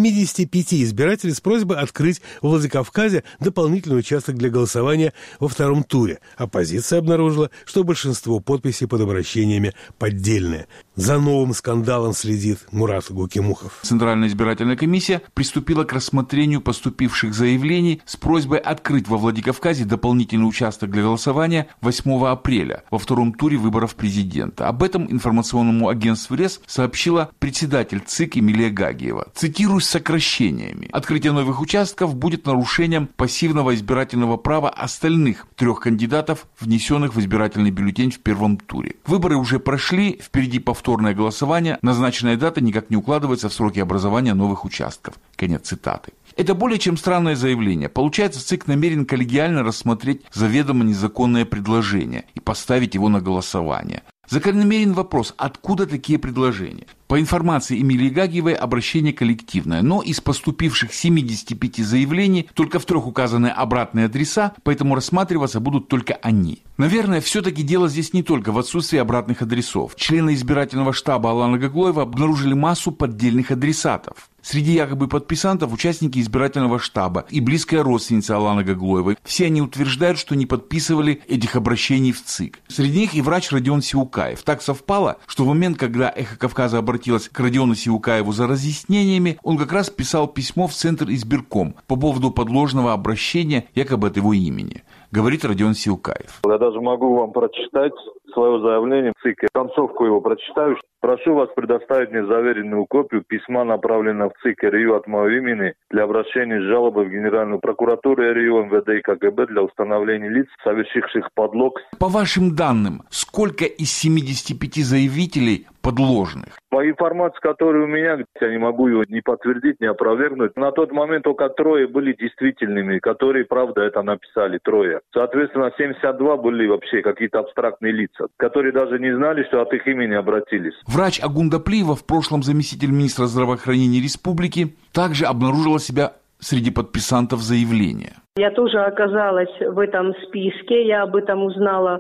75 избирателей с просьбой открыть в Владикавказе дополнительный участок для голосования во втором туре. Оппозиция обнаружила, что большинство подписей под обращениями поддельные. За новым скандалом следит Мурат Гукимухов. Центральная избирательная комиссия приступила к рассмотрению поступивших заявлений с просьбой открыть во Владикавказе дополнительный участок для голосования 8 апреля во втором туре выборов президента. Об этом информационному агентству РЕС сообщила председатель ЦИК Эмилия Гагиева. Цитирую с сокращениями. Открытие новых участков будет нарушением пассивного избирательного права остальных 3 кандидатов, внесенных в избирательный бюллетень в первом туре. Выборы уже прошли, впереди повторное голосование, назначенная дата никак не укладывается в сроки образования новых участков. Конец цитаты. Это более чем странное заявление. Получается, ЦИК намерен коллегиально рассмотреть заведомо незаконное предложение и поставить его на голосование. Закономерен вопрос, откуда такие предложения? По информации Эмилии Гагиевой, обращение коллективное, но из поступивших 75 заявлений только в 3 указаны обратные адреса, поэтому рассматриваться будут только они. Наверное, все-таки дело здесь не только в отсутствии обратных адресов. Члены избирательного штаба Алана Гаглоева обнаружили массу поддельных адресатов. Среди якобы подписантов участники избирательного штаба и близкая родственница Аланы Гаглоевой. Все они утверждают, что не подписывали этих обращений в ЦИК. Среди них и врач Родион Сиукаев. Так совпало, что в момент, когда «Эхо Кавказа» обратилась к Родиону Сиукаеву за разъяснениями, он как раз писал письмо в Центр избирком по поводу подложного обращения якобы от его имени. Говорит Родион Сиукаев. Я даже могу вам прочитать свое заявление в ЦИК. Концовку его прочитаю. Прошу вас предоставить мне заверенную копию письма, направленного в ЦИК РИО от моего имени для обращения с жалобой в Генеральную прокуратуру РИО, МВД и КГБ для установления лиц, совершивших подлог. По вашим данным, сколько из 75 заявителей подложных? По информации, которая у меня, я не могу его ни подтвердить, ни опровергнуть, на тот момент только 3 были действительными, которые, правда, это написали, 3. Соответственно, 72 были вообще какие-то абстрактные лица, которые даже не знали, что от их имени обратились. Врач Агунда Плиева, в прошлом заместитель министра здравоохранения республики, также обнаружила себя среди подписантов заявления. Я тоже оказалась в этом списке. Я об этом узнала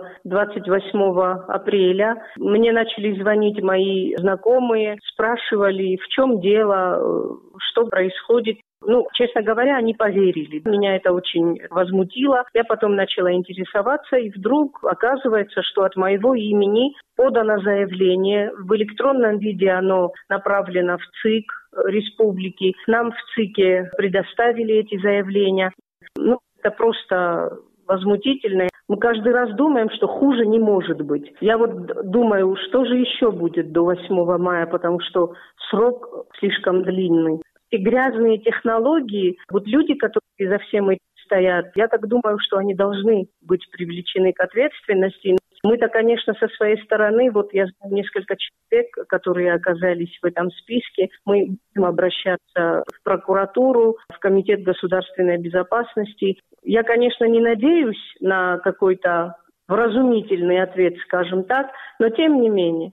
28 апреля. Мне начали звонить мои знакомые, спрашивали, в чем дело, что происходит. Честно говоря, они поверили. Меня это очень возмутило. Я потом начала интересоваться, и вдруг оказывается, что от моего имени подано заявление. В электронном виде оно направлено в ЦИК республики. Нам в ЦИКе предоставили эти заявления. Это просто возмутительно. Мы каждый раз думаем, что хуже не может быть. Я думаю, что же еще будет до 8 мая, потому что срок слишком длинный. И грязные технологии, люди, которые за всем этим стоят, я так думаю, что они должны быть привлечены к ответственности. Мы-то, конечно, со своей стороны, я знаю несколько человек, которые оказались в этом списке, мы будем обращаться в прокуратуру, в Комитет государственной безопасности. Я, конечно, не надеюсь на какой-то вразумительный ответ, скажем так, но тем не менее.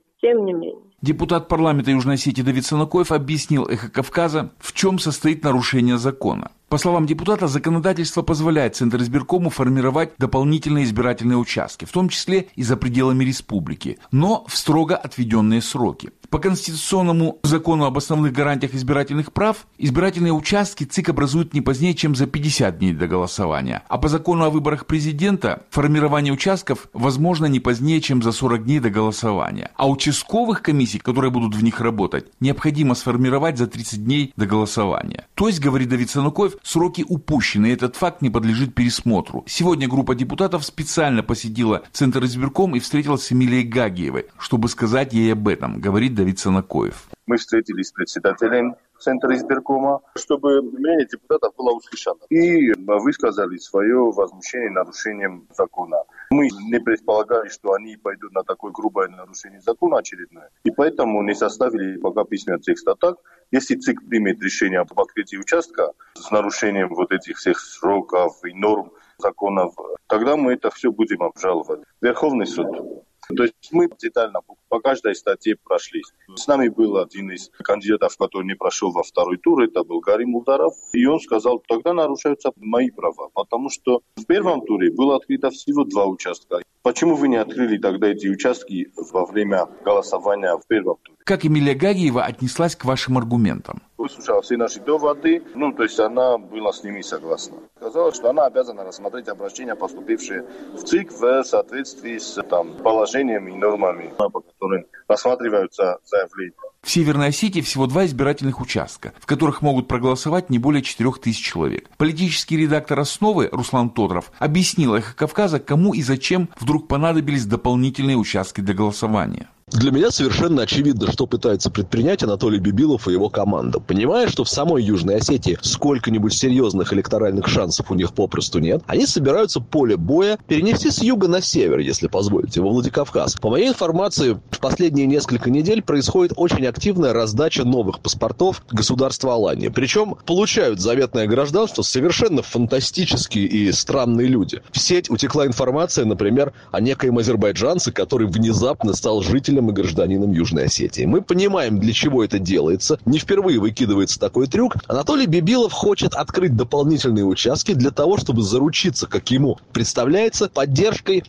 Депутат парламента Южной Осетии Давид Санакоев объяснил «Эхо Кавказа», в чем состоит нарушение закона. По словам депутата, законодательство позволяет Центризбиркому формировать дополнительные избирательные участки, в том числе и за пределами республики, но в строго отведенные сроки. По конституционному закону об основных гарантиях избирательных прав, избирательные участки ЦИК образует не позднее, чем за 50 дней до голосования. А по закону о выборах президента, формирование участков возможно не позднее, чем за 40 дней до голосования. А участковых комиссий, которые будут в них работать, необходимо сформировать за 30 дней до голосования. То есть, говорит Давид Санакоев, сроки упущены, и этот факт не подлежит пересмотру. Сегодня группа депутатов специально посетила Центр избирком и встретилась с Эмилией Гагиевой, чтобы сказать ей об этом, говорит Давид Санакоев. Мы встретились с председателем Центра избиркома, чтобы мнение депутатов было услышано. И высказали свое возмущение нарушением закона. Мы не предполагали, что они пойдут на такое грубое нарушение закона очередное. И поэтому не составили пока письменный текст. А так, если ЦИК примет решение об открытии участка с нарушением этих всех сроков и норм законов, тогда мы это все будем обжаловать. Верховный суд. То есть мы детально по каждой статье прошлись. С нами был один из кандидатов, который не прошел во второй тур, это был Гарри Мулдаров. И он сказал, тогда нарушаются мои права, потому что в первом туре было открыто всего 2 участка. Почему вы не открыли тогда эти участки во время голосования в первом туре? Как Эмилия Гагиева отнеслась к вашим аргументам? Выслушала все наши доводы, то есть она была с ними согласна. Сказала, что она обязана рассмотреть обращения, поступившие в ЦИК в соответствии с положениями и нормами, по которым рассматриваются заявления. В Северной Осетии всего 2 избирательных участка, в которых могут проголосовать не более 4000 человек. Политический редактор «Основы» Руслан Тодров объяснил «Эхо Кавказа», кому и зачем вдруг понадобились дополнительные участки для голосования. Для меня совершенно очевидно, что пытается предпринять Анатолий Бибилов и его команда. Понимая, что в самой Южной Осетии сколько-нибудь серьезных электоральных шансов у них попросту нет, они собираются поле боя перенести с юга на север, если позволите, во Владикавказ. По моей информации, в последние несколько недель происходит очень активная раздача новых паспортов государства Алании. Причем получают заветное гражданство совершенно фантастические и странные люди. В сеть утекла информация, например, о некоем азербайджанце, который внезапно стал жителем и гражданином Южной Осетии. Мы понимаем, для чего это делается. Не впервые выкидывается такой трюк. Анатолий Бибилов хочет открыть дополнительные участки для того, чтобы заручиться, как ему представляется, поддержкой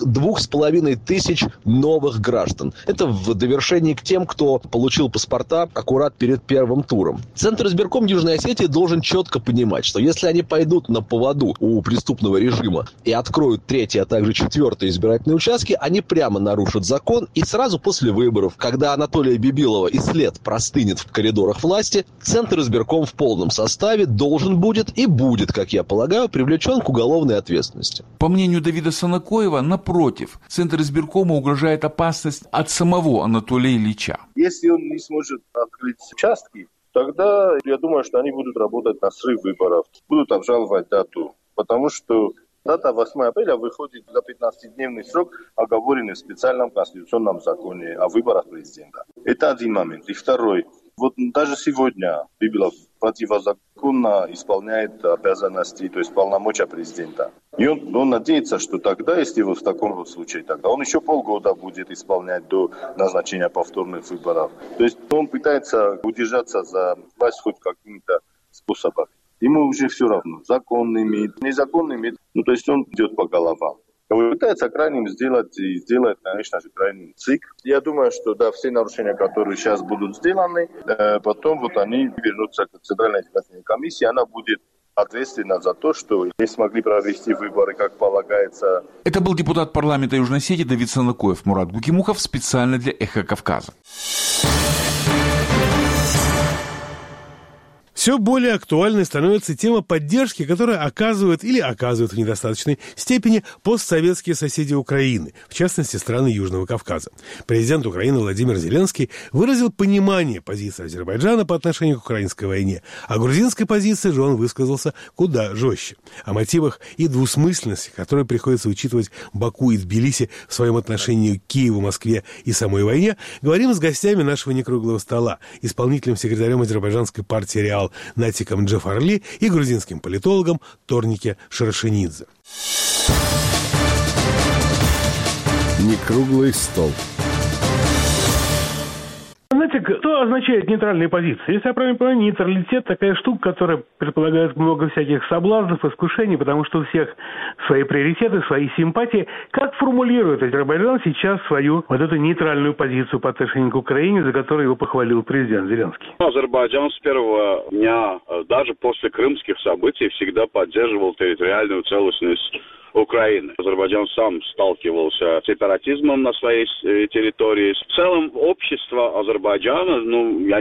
2-2,5 тысяч новых граждан. Это в довершении к тем, кто получил паспорта аккурат перед первым туром. Центр избирком Южной Осетии должен четко понимать, что если они пойдут на поводу у преступного режима и откроют 3-й, а также 4-й избирательные участки, они прямо нарушат закон, и сразу после выборов, когда Анатолия Бибилова и след простынет в коридорах власти, Центр избирком в полном составе должен будет и будет, как я полагаю, привлечен к уголовной ответственности. По мнению Давида Санакоева, напротив, Центр избиркома угрожает опасность от самого Анатолия Ильича. Если он не сможет открыть участки, тогда я думаю, что они будут работать на срыв выборов, будут обжаловать дату. Потому что Дата 8 апреля выходит за 15-дневный срок, оговоренный в специальном конституционном законе о выборах президента. Это один момент. И второй. Вот даже сегодня Бибилов противозаконно исполняет обязанности, то есть полномочия президента. И он надеется, что тогда, если вот в таком вот случае, тогда он еще полгода будет исполнять до назначения повторных выборов. То есть он пытается удержаться за власть хоть какими-то способами. Ему уже все равно, законными, незаконными, то есть он идет по головам. Пытается крайним сделать, и сделает, конечно же, крайним ЦИК. Я думаю, что да, все нарушения, которые сейчас будут сделаны, потом вот они вернутся к Центральной избирательной комиссии, она будет ответственна за то, что не смогли провести выборы, как полагается. Это был депутат парламента Южной Осетии Давид Санакоев. Мурат Гукимухов специально для «Эхо Кавказа». Все более актуальной становится тема поддержки, которую оказывают или оказывают в недостаточной степени постсоветские соседи Украины, в частности, страны Южного Кавказа. Президент Украины Владимир Зеленский выразил понимание позиции Азербайджана по отношению к украинской войне, о грузинской позиции же он высказался куда жестче. О мотивах и двусмысленности, которые приходится учитывать Баку и Тбилиси в своем отношении к Киеву, Москве и самой войне, говорим с гостями нашего некруглого стола, исполнительным секретарем азербайджанской партии «Реал» Натиком Джафарли и грузинским политологом Торнике Шарашенидзе. Некруглый стол. Знаете, что означает нейтральная позиция? Если я правильно понимаю, нейтралитет такая штука, которая предполагает много всяких соблазнов, искушений, потому что у всех свои приоритеты, свои симпатии. Как формулирует Азербайджан сейчас свою вот эту нейтральную позицию по отношению к Украине, за которую его похвалил президент Зеленский? Азербайджан с первого дня, даже после крымских событий, всегда поддерживал территориальную целостность Украины. Азербайджан сам сталкивался с сепаратизмом на своей территории. В целом, общество Азербайджана, я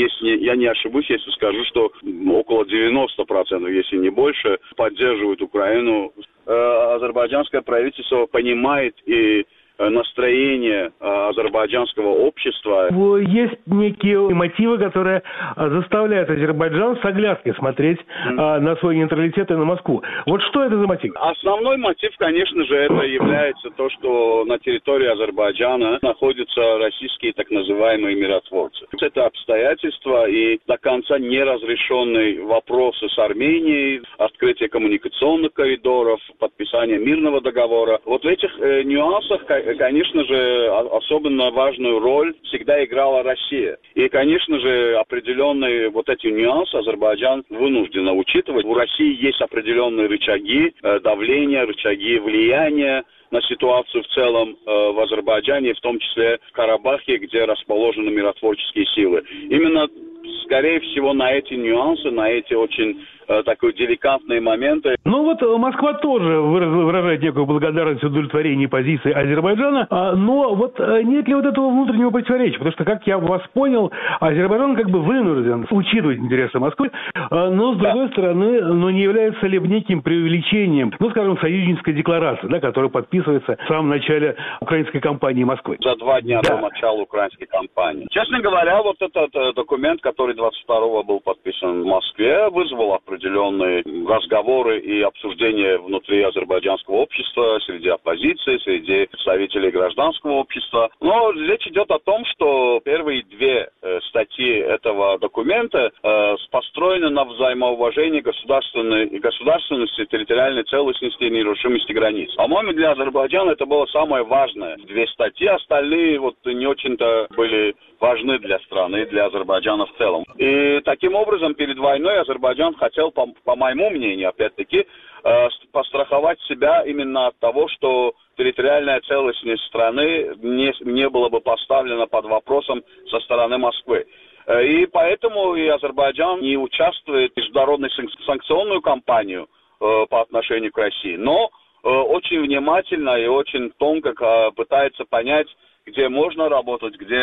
не ошибусь, если скажу, что около 90%, если не больше, поддерживают Украину. Азербайджанское правительство понимает и настроение азербайджанского общества. Есть некие мотивы, которые заставляют Азербайджан с оглядкой смотреть на свой нейтралитет и на Москву. Вот что это за мотив? Основной мотив, конечно же, это является то, что на территории Азербайджана находятся российские так называемые миротворцы. Это обстоятельства и до конца неразрешенные вопросы с Арменией, открытие коммуникационных коридоров, подписание мирного договора. Вот в этих нюансах, конечно же, особенно важную роль всегда играла Россия. И, конечно же, определенные вот эти нюансы Азербайджан вынужден учитывать. У России есть определенные рычаги давления, рычаги влияния на ситуацию в целом в Азербайджане, в том числе в Карабахе, где расположены миротворческие силы. Именно, скорее всего, на эти нюансы, на эти очень такие деликатные моменты. Ну вот Москва тоже выражает некую благодарность и удовлетворение позиции Азербайджана, но вот нет ли вот этого внутреннего противоречия? Потому что, как я вас понял, Азербайджан как бы вынужден учитывать интересы Москвы, но с другой стороны, не является ли неким преувеличением, скажем, союзнической декларации, которая подписывается в самом начале украинской кампании Москвы? За 2 дня до начала украинской кампании. Честно говоря, вот этот документ, который 22-го был подписан в Москве, вызвал определенные разговоры и обсуждения внутри азербайджанского общества, среди оппозиции, среди представителей гражданского общества. Но речь идет о том, что первые 2 статьи этого документа построены на взаимоуважении государственности, территориальной целостности и нерушимости границ. По-моему, для Азербайджана это было самое важное. 2 статьи, остальные не очень-то были важны для страны и для Азербайджана в целом. И таким образом, перед войной Азербайджан хотел, по моему мнению, опять-таки, постраховать себя именно от того, что территориальная целостность страны не была бы поставлена под вопросом со стороны Москвы. И поэтому и Азербайджан не участвует в международной санкционную кампанию по отношению к России, но очень внимательно и очень тонко пытается понять, где можно работать, где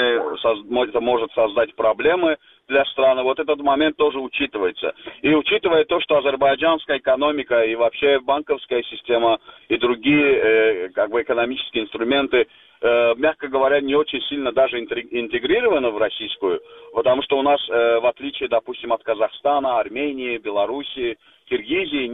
это может создать проблемы для страны. Вот этот момент тоже учитывается. И учитывая то, что азербайджанская экономика и вообще банковская система и другие экономические инструменты, мягко говоря, не очень сильно даже интегрированы в российскую, потому что у нас, в отличие, допустим, от Казахстана, Армении, Белоруссии, Киргизии, нет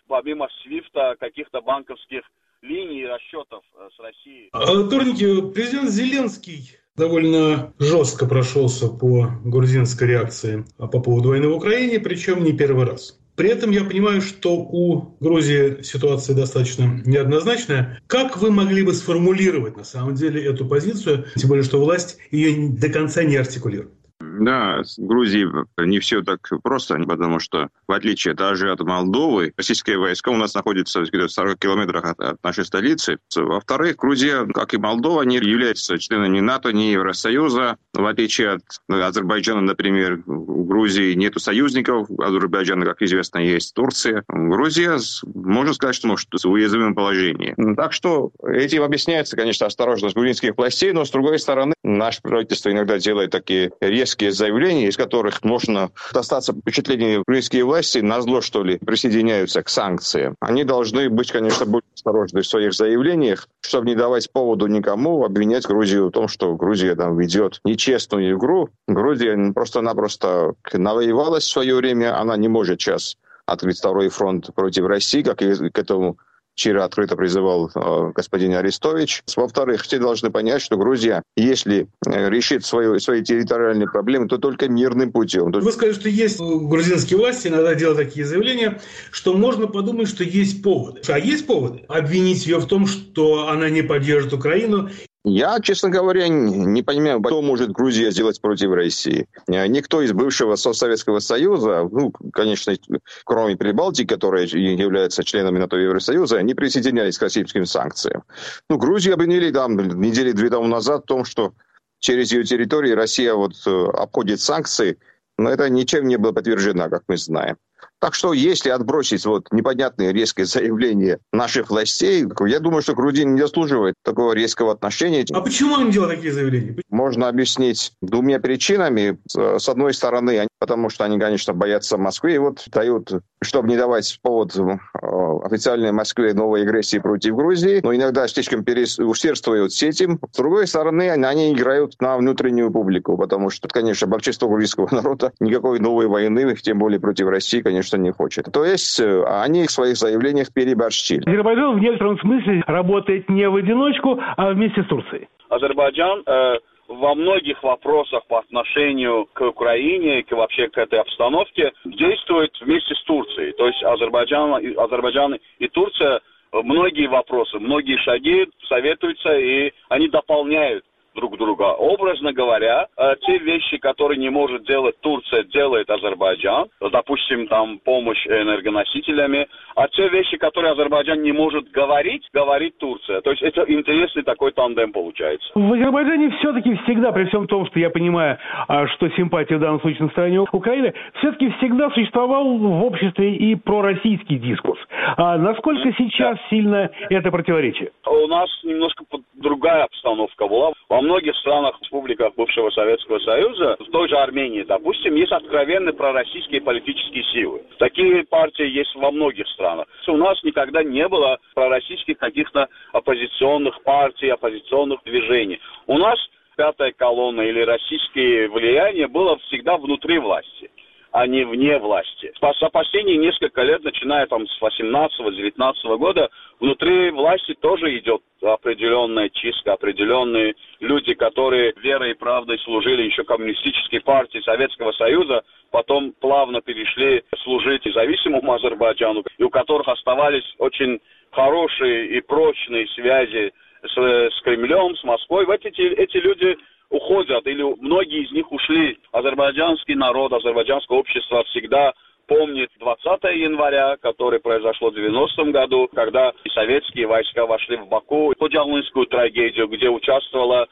помимо Свифта, каких-то банковских линий и расчетов с Россией. Турники, президент Зеленский довольно жестко прошелся по грузинской реакции по поводу войны в Украине, причем не первый раз. При этом я понимаю, что у Грузии ситуация достаточно неоднозначная. Как вы могли бы сформулировать на самом деле эту позицию, тем более, что власть ее до конца не артикулирует? Да, в Грузии не все так просто, потому что, в отличие даже от Молдовы, российские войска у нас находятся в 40 километрах от нашей столицы. Во-вторых, Грузия, как и Молдова, не является членами ни НАТО, ни Евросоюза. В отличие от Азербайджана, например, в Грузии нет союзников. Азербайджана, как известно, есть Турция. Грузия, можно сказать, что в уязвимом положении. Так что этим объясняется, конечно, осторожность грузинских властей, но, с другой стороны, наше правительство иногда делает такие резкие заявления, из которых можно остаться впечатлением, грузинские власти назло, что ли, присоединяются к санкциям. Они должны быть, конечно, более осторожны в своих заявлениях, чтобы не давать поводу никому обвинять Грузию в том, что Грузия там ведет нечестную игру. Грузия просто-напросто навоевалась в свое время, она не может сейчас открыть второй фронт против России, как и к этому вчера открыто призывал господин Арестович. Во-вторых, все должны понять, что Грузия, если решит свои территориальные проблемы, то только мирным путем. Вы сказали, что есть грузинские власти, иногда делают такие заявления, что можно подумать, что есть поводы. А есть поводы? Обвинить ее в том, что она не поддержит Украину. Я, честно говоря, не понимаю, что может Грузия сделать против России. Никто из бывшего Советского Союза, конечно, кроме Прибалтики, которые являются членами НАТО и Евросоюза, не присоединялись к российским санкциям. Грузию обвинили недели 2 тому назад в том, что через ее территорию Россия обходит санкции, но это ничем не было подтверждено, как мы знаем. Так что, если отбросить непонятные резкие заявления наших властей, я думаю, что Грузия не заслуживает такого резкого отношения. А почему они делают такие заявления? Можно объяснить 2 причинами. С одной стороны, потому что они, конечно, боятся Москвы и дают, чтобы не давать повод официальной Москве новой агрессии против Грузии, но иногда слишком усердствуют с этим. С другой стороны, они играют на внутреннюю публику, потому что, конечно, большинство грузинского народа никакой новой войны, тем более против России, конечно, не хочет. То есть они в своих заявлениях переборщили. Азербайджан в некотором смысле работает не в одиночку, а вместе с Турцией. Азербайджан во многих вопросах по отношению к Украине и вообще к этой обстановке действует вместе с Турцией. То есть Азербайджан и Турция многие вопросы, многие шаги советуются, и они дополняют друг друга. Образно говоря, те вещи, которые не может делать Турция, делает Азербайджан. Допустим, там помощь энергоносителями. А те вещи, которые Азербайджан не может говорить, говорит Турция. То есть это интересный такой тандем получается. В Азербайджане все-таки всегда, при всем том, что я понимаю, что симпатия в данном случае на стороне Украины, все-таки всегда существовал в обществе и пророссийский дискурс. Насколько сейчас сильно это противоречие? У нас немножко другая обстановка была. Во многих странах, республиках бывшего Советского Союза, в той же Армении, допустим, есть откровенно пророссийские политические силы. Такие партии есть во многих странах. У нас никогда не было пророссийских каких-то оппозиционных партий, оппозиционных движений. У нас пятая колонна или российское влияние было всегда внутри власти, а не вне власти. За последние несколько лет, начиная с 18-19 года, внутри власти тоже идет определенная чистка, определенные люди, которые верой и правдой служили еще коммунистической партии Советского Союза, потом плавно перешли служить независимому Азербайджану, и у которых оставались очень хорошие и прочные связи с Кремлем, с Москвой. Эти люди уходят, или многие из них ушли. Азербайджанский народ, азербайджанское общество всегда помнит 20 января, которое произошло в 90-м году, когда советские войска вошли в Баку, Подялынскую трагедию, где участвовала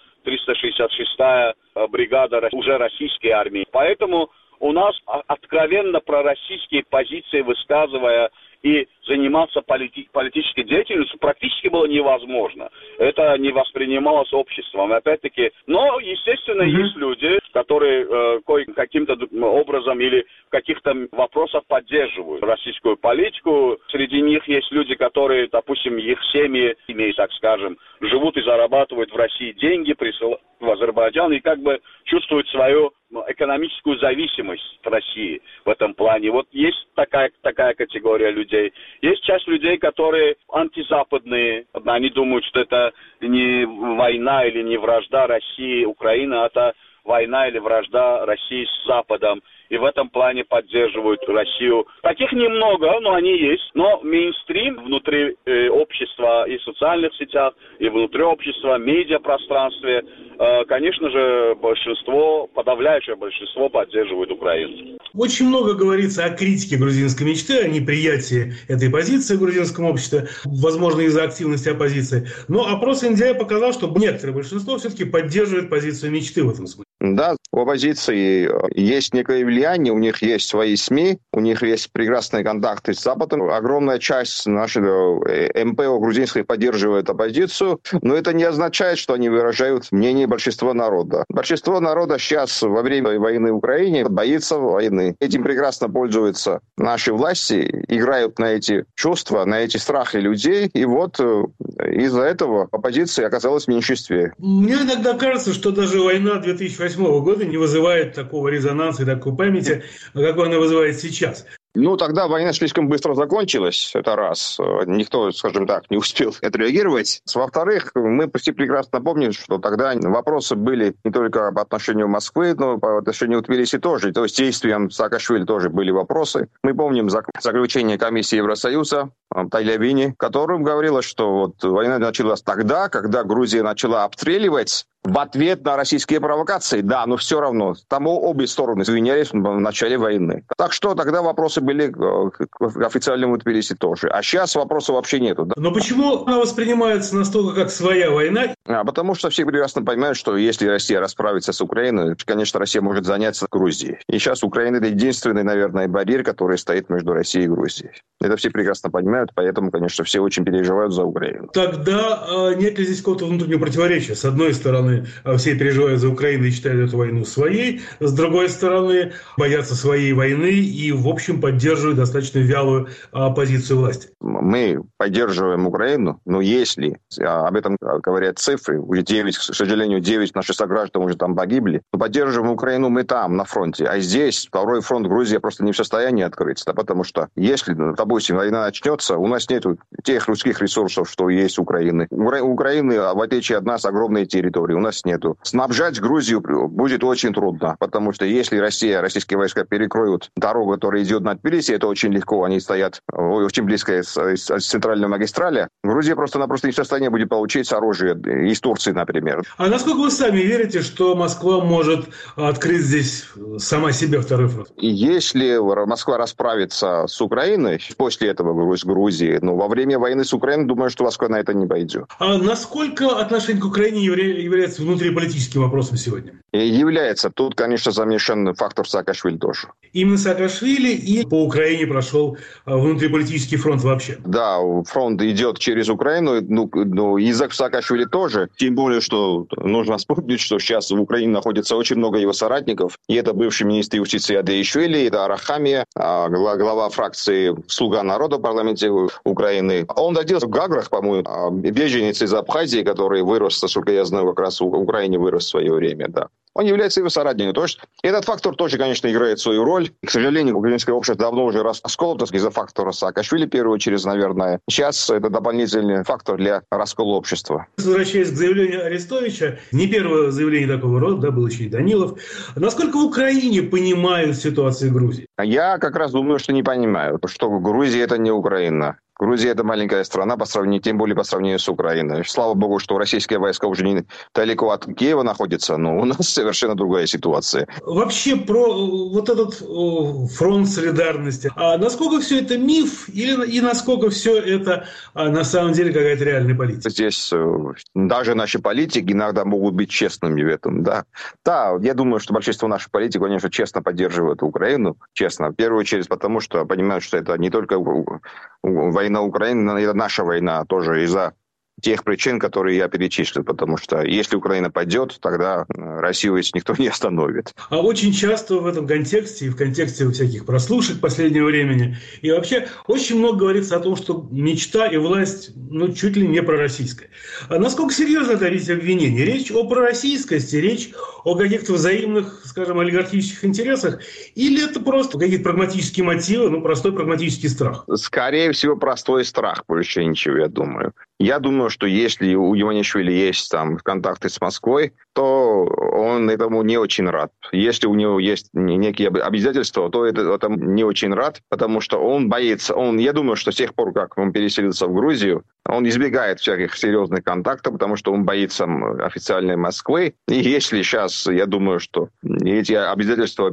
366-я бригада уже российской армии. Поэтому у нас откровенно пророссийские позиции высказывая и заниматься политической деятельностью практически было невозможно. Это не воспринималось обществом. Опять-таки, но, естественно, есть люди, которые каким-то образом или в каких-то вопросах поддерживают российскую политику. Среди них есть люди, которые, допустим, их семьи, так скажем, живут и зарабатывают в России деньги, присылают в Азербайджан и чувствуют свою экономическую зависимость от России в этом плане. Есть такая категория людей. Есть часть людей, которые антизападные. Они думают, что это не война или не вражда России и Украины, а это война или вражда России с Западом. И в этом плане поддерживают Россию. Таких немного, но они есть. Но мейнстрим внутри общества и в социальных сетях, и внутри общества, медиапространстве, конечно же, большинство, подавляющее большинство поддерживает Украину. Очень много говорится о критике грузинской мечты, о неприятии этой позиции в грузинском обществе, возможно, из-за активности оппозиции. Но опрос NDI показал, что некоторое большинство все-таки поддерживает позицию мечты в этом смысле. Да, у оппозиции есть некое влияние, у них есть свои СМИ, у них есть прекрасные контакты с Западом. Огромная часть нашего МПО грузинской поддерживает оппозицию, но это не означает, что они выражают мнение большинства народа. Большинство народа сейчас во время войны в Украине боится войны. Этим прекрасно пользуются наши власти, играют на эти чувства, на эти страхи людей, и вот из-за этого оппозиция оказалась в меньшинстве. Мне иногда кажется, что даже война 2008 года не вызывает такого резонанса и такой памяти, какой она вызывает сейчас. Ну, тогда война слишком быстро закончилась, это раз. Никто, скажем так, не успел отреагировать. Во-вторых, мы почти прекрасно помним, что тогда вопросы были не только по отношению Москвы, но по отношению Тбилиси тоже. То есть действиям Саакашвили тоже были вопросы. Мы помним заключение комиссии Евросоюза Тайлявини, в котором говорилось, что вот война началась тогда, когда Грузия начала обстреливать в ответ на российские провокации. Да, но все равно. Там обе стороны извинялись в начале войны. Так что тогда вопросы были к официальному Тбилиси тоже. А сейчас вопросов вообще нету. Да? Но почему она воспринимается настолько как своя война? Потому что все прекрасно понимают, что если Россия расправится с Украиной, конечно, Россия может заняться Грузией. И сейчас Украина — это единственный, наверное, барьер, который стоит между Россией и Грузией. Это все прекрасно понимают, поэтому, конечно, все очень переживают за Украину. Тогда нет ли здесь какого-то внутреннего противоречия? С одной стороны, все переживают за Украину и считают эту войну своей. С другой стороны, боятся своей войны и, в общем, поддерживают достаточно вялую позицию власти. Мы поддерживаем Украину, но если, об этом говорят цифры, уже 9, к сожалению, 9 наших сограждан уже там погибли, но поддерживаем Украину мы там, на фронте. А здесь второй фронт Грузия просто не в состоянии открыть. Да, потому что если, допустим, война начнется, у нас нет тех людских ресурсов, что есть у Украины. У Украины, в отличие от нас, огромные территории. У нас нету. Снабжать Грузию будет очень трудно, потому что если российские войска перекроют дорогу, которая идет на Тбилиси, это очень легко, они стоят очень близко с центральной магистрали. Грузия просто-напросто не в состоянии будет получить оружие из Турции, например. А насколько вы сами верите, что Москва может открыть здесь сама себе второй фронт? Если Москва расправится с Украиной, после этого Грузии, но во время войны с Украиной, думаю, что Москва на это не пойдет. А насколько отношение к Украине является внутриполитическим вопросом сегодня? Является. Тут, конечно, замешан фактор Саакашвили тоже. Именно Саакашвили и по Украине прошел внутриполитический фронт вообще? Да, фронт идет через Украину, но из-за Саакашвили тоже. Тем более, что нужно вспомнить, что сейчас в Украине находится очень много его соратников. И это бывший министр юстиции Адеишвили, это Арахамия, глава фракции «Слуга народа» в парламенте Украины. Он родился в Гаграх, по-моему, беженец из Абхазии, который вырос, насколько я знаю, как раз в Украине вырос в свое время, да. Он является его соратником. То есть этот фактор тоже, конечно, играет свою роль. К сожалению, украинское общество давно уже расколото из-за фактора Саакашвили, в первую очередь, наверное. Сейчас это дополнительный фактор для раскола общества. Возвращаясь к заявлению Арестовича, не первое заявление такого рода, да, был еще и Данилов. Насколько в Украине понимают ситуацию Грузии? Я как раз думаю, что не понимаю, что Грузия — это не Украина. Грузия — это маленькая страна, тем более по сравнению с Украиной. Слава богу, что российские войска уже не далеко от Киева находятся, но у нас совершенно другая ситуация. Вообще про вот этот фронт солидарности. А насколько все это миф и насколько все это на самом деле какая-то реальная политика? Здесь даже наши политики иногда могут быть честными в этом, да. Да, я думаю, что большинство наших политиков, конечно, честно поддерживают Украину, честно. В первую очередь потому, что понимают, что это не только война Украины, это наша война тоже из-за тех причин, которые я перечислил, потому что если Украина пойдет, тогда Россию ведь никто не остановит. А очень часто в этом контексте, и в контексте всяких прослушек последнего времени, и вообще очень много говорится о том, что мечта и власть, чуть ли не пророссийская. А насколько серьезно это эти обвинения? Речь о пророссийскости, речь о каких-то взаимных, скажем, олигархических интересах, или это просто какие-то прагматические мотивы, простой прагматический страх? Скорее всего, простой страх, больше ничего, я думаю. Я думаю, что если у Иванишвили есть там контакты с Москвой, то он этому не очень рад. Если у него есть некие обязательства, то этому не очень рад, потому что он боится. Я думаю, что с тех пор, как он переселился в Грузию, он избегает всяких серьезных контактов, потому что он боится официальной Москвы. И если сейчас, я думаю, что эти обязательства,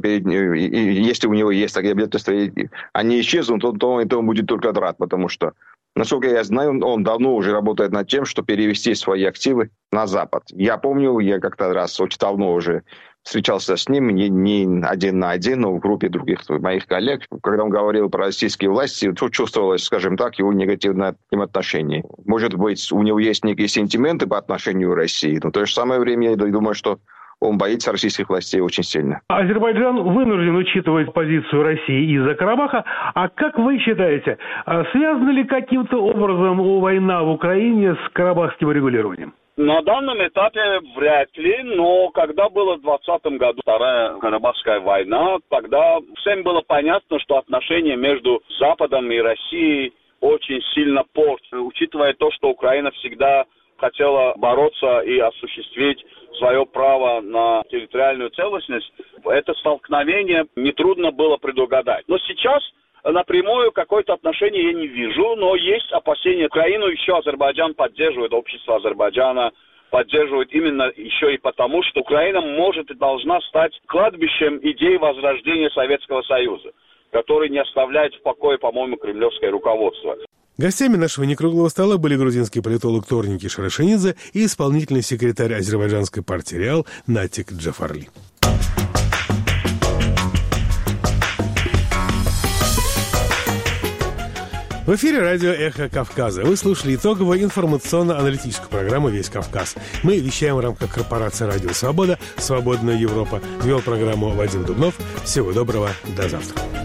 если у него есть такие обязательства, они исчезнут, то он этому будет только рад, потому что, насколько я знаю, он давно уже работает над тем, чтобы перевести свои активы на Запад. Я помню, я как-то раз очень давно уже встречался с ним, не один на один, но в группе других моих коллег. Когда он говорил про российские власти, то чувствовалось, скажем так, его негативное к ним отношение. Может быть, у него есть некие сентименты по отношению к России, но в то же самое время я думаю, что он боится российских властей очень сильно. Азербайджан вынужден учитывать позицию России из-за Карабаха. А как вы считаете, связана ли каким-то образом война в Украине с карабахским регулированием? На данном этапе вряд ли, но когда была в 2020 году Вторая Карабахская война, тогда всем было понятно, что отношения между Западом и Россией очень сильно портятся, учитывая то, что Украина всегда хотела бороться и осуществить свое право на территориальную целостность. Это столкновение нетрудно было предугадать. Но сейчас напрямую какое-то отношение я не вижу, но есть опасения. Украину еще Азербайджан поддерживает, общество Азербайджана поддерживает именно еще и потому, что Украина может и должна стать кладбищем идей возрождения Советского Союза, который не оставляет в покое, по-моему, кремлевское руководство. Гостями нашего некруглого стола были грузинский политолог Торники Шарашенидзе и исполнительный секретарь азербайджанской партии «Реал» Натик Джафарли. В эфире радио «Эхо Кавказа». Вы слушали итоговую информационно-аналитическую программу «Весь Кавказ». Мы вещаем в рамках корпорации «Радио Свобода», «Свободная Европа». Вел программу Вадим Дубнов. Всего доброго. До завтра.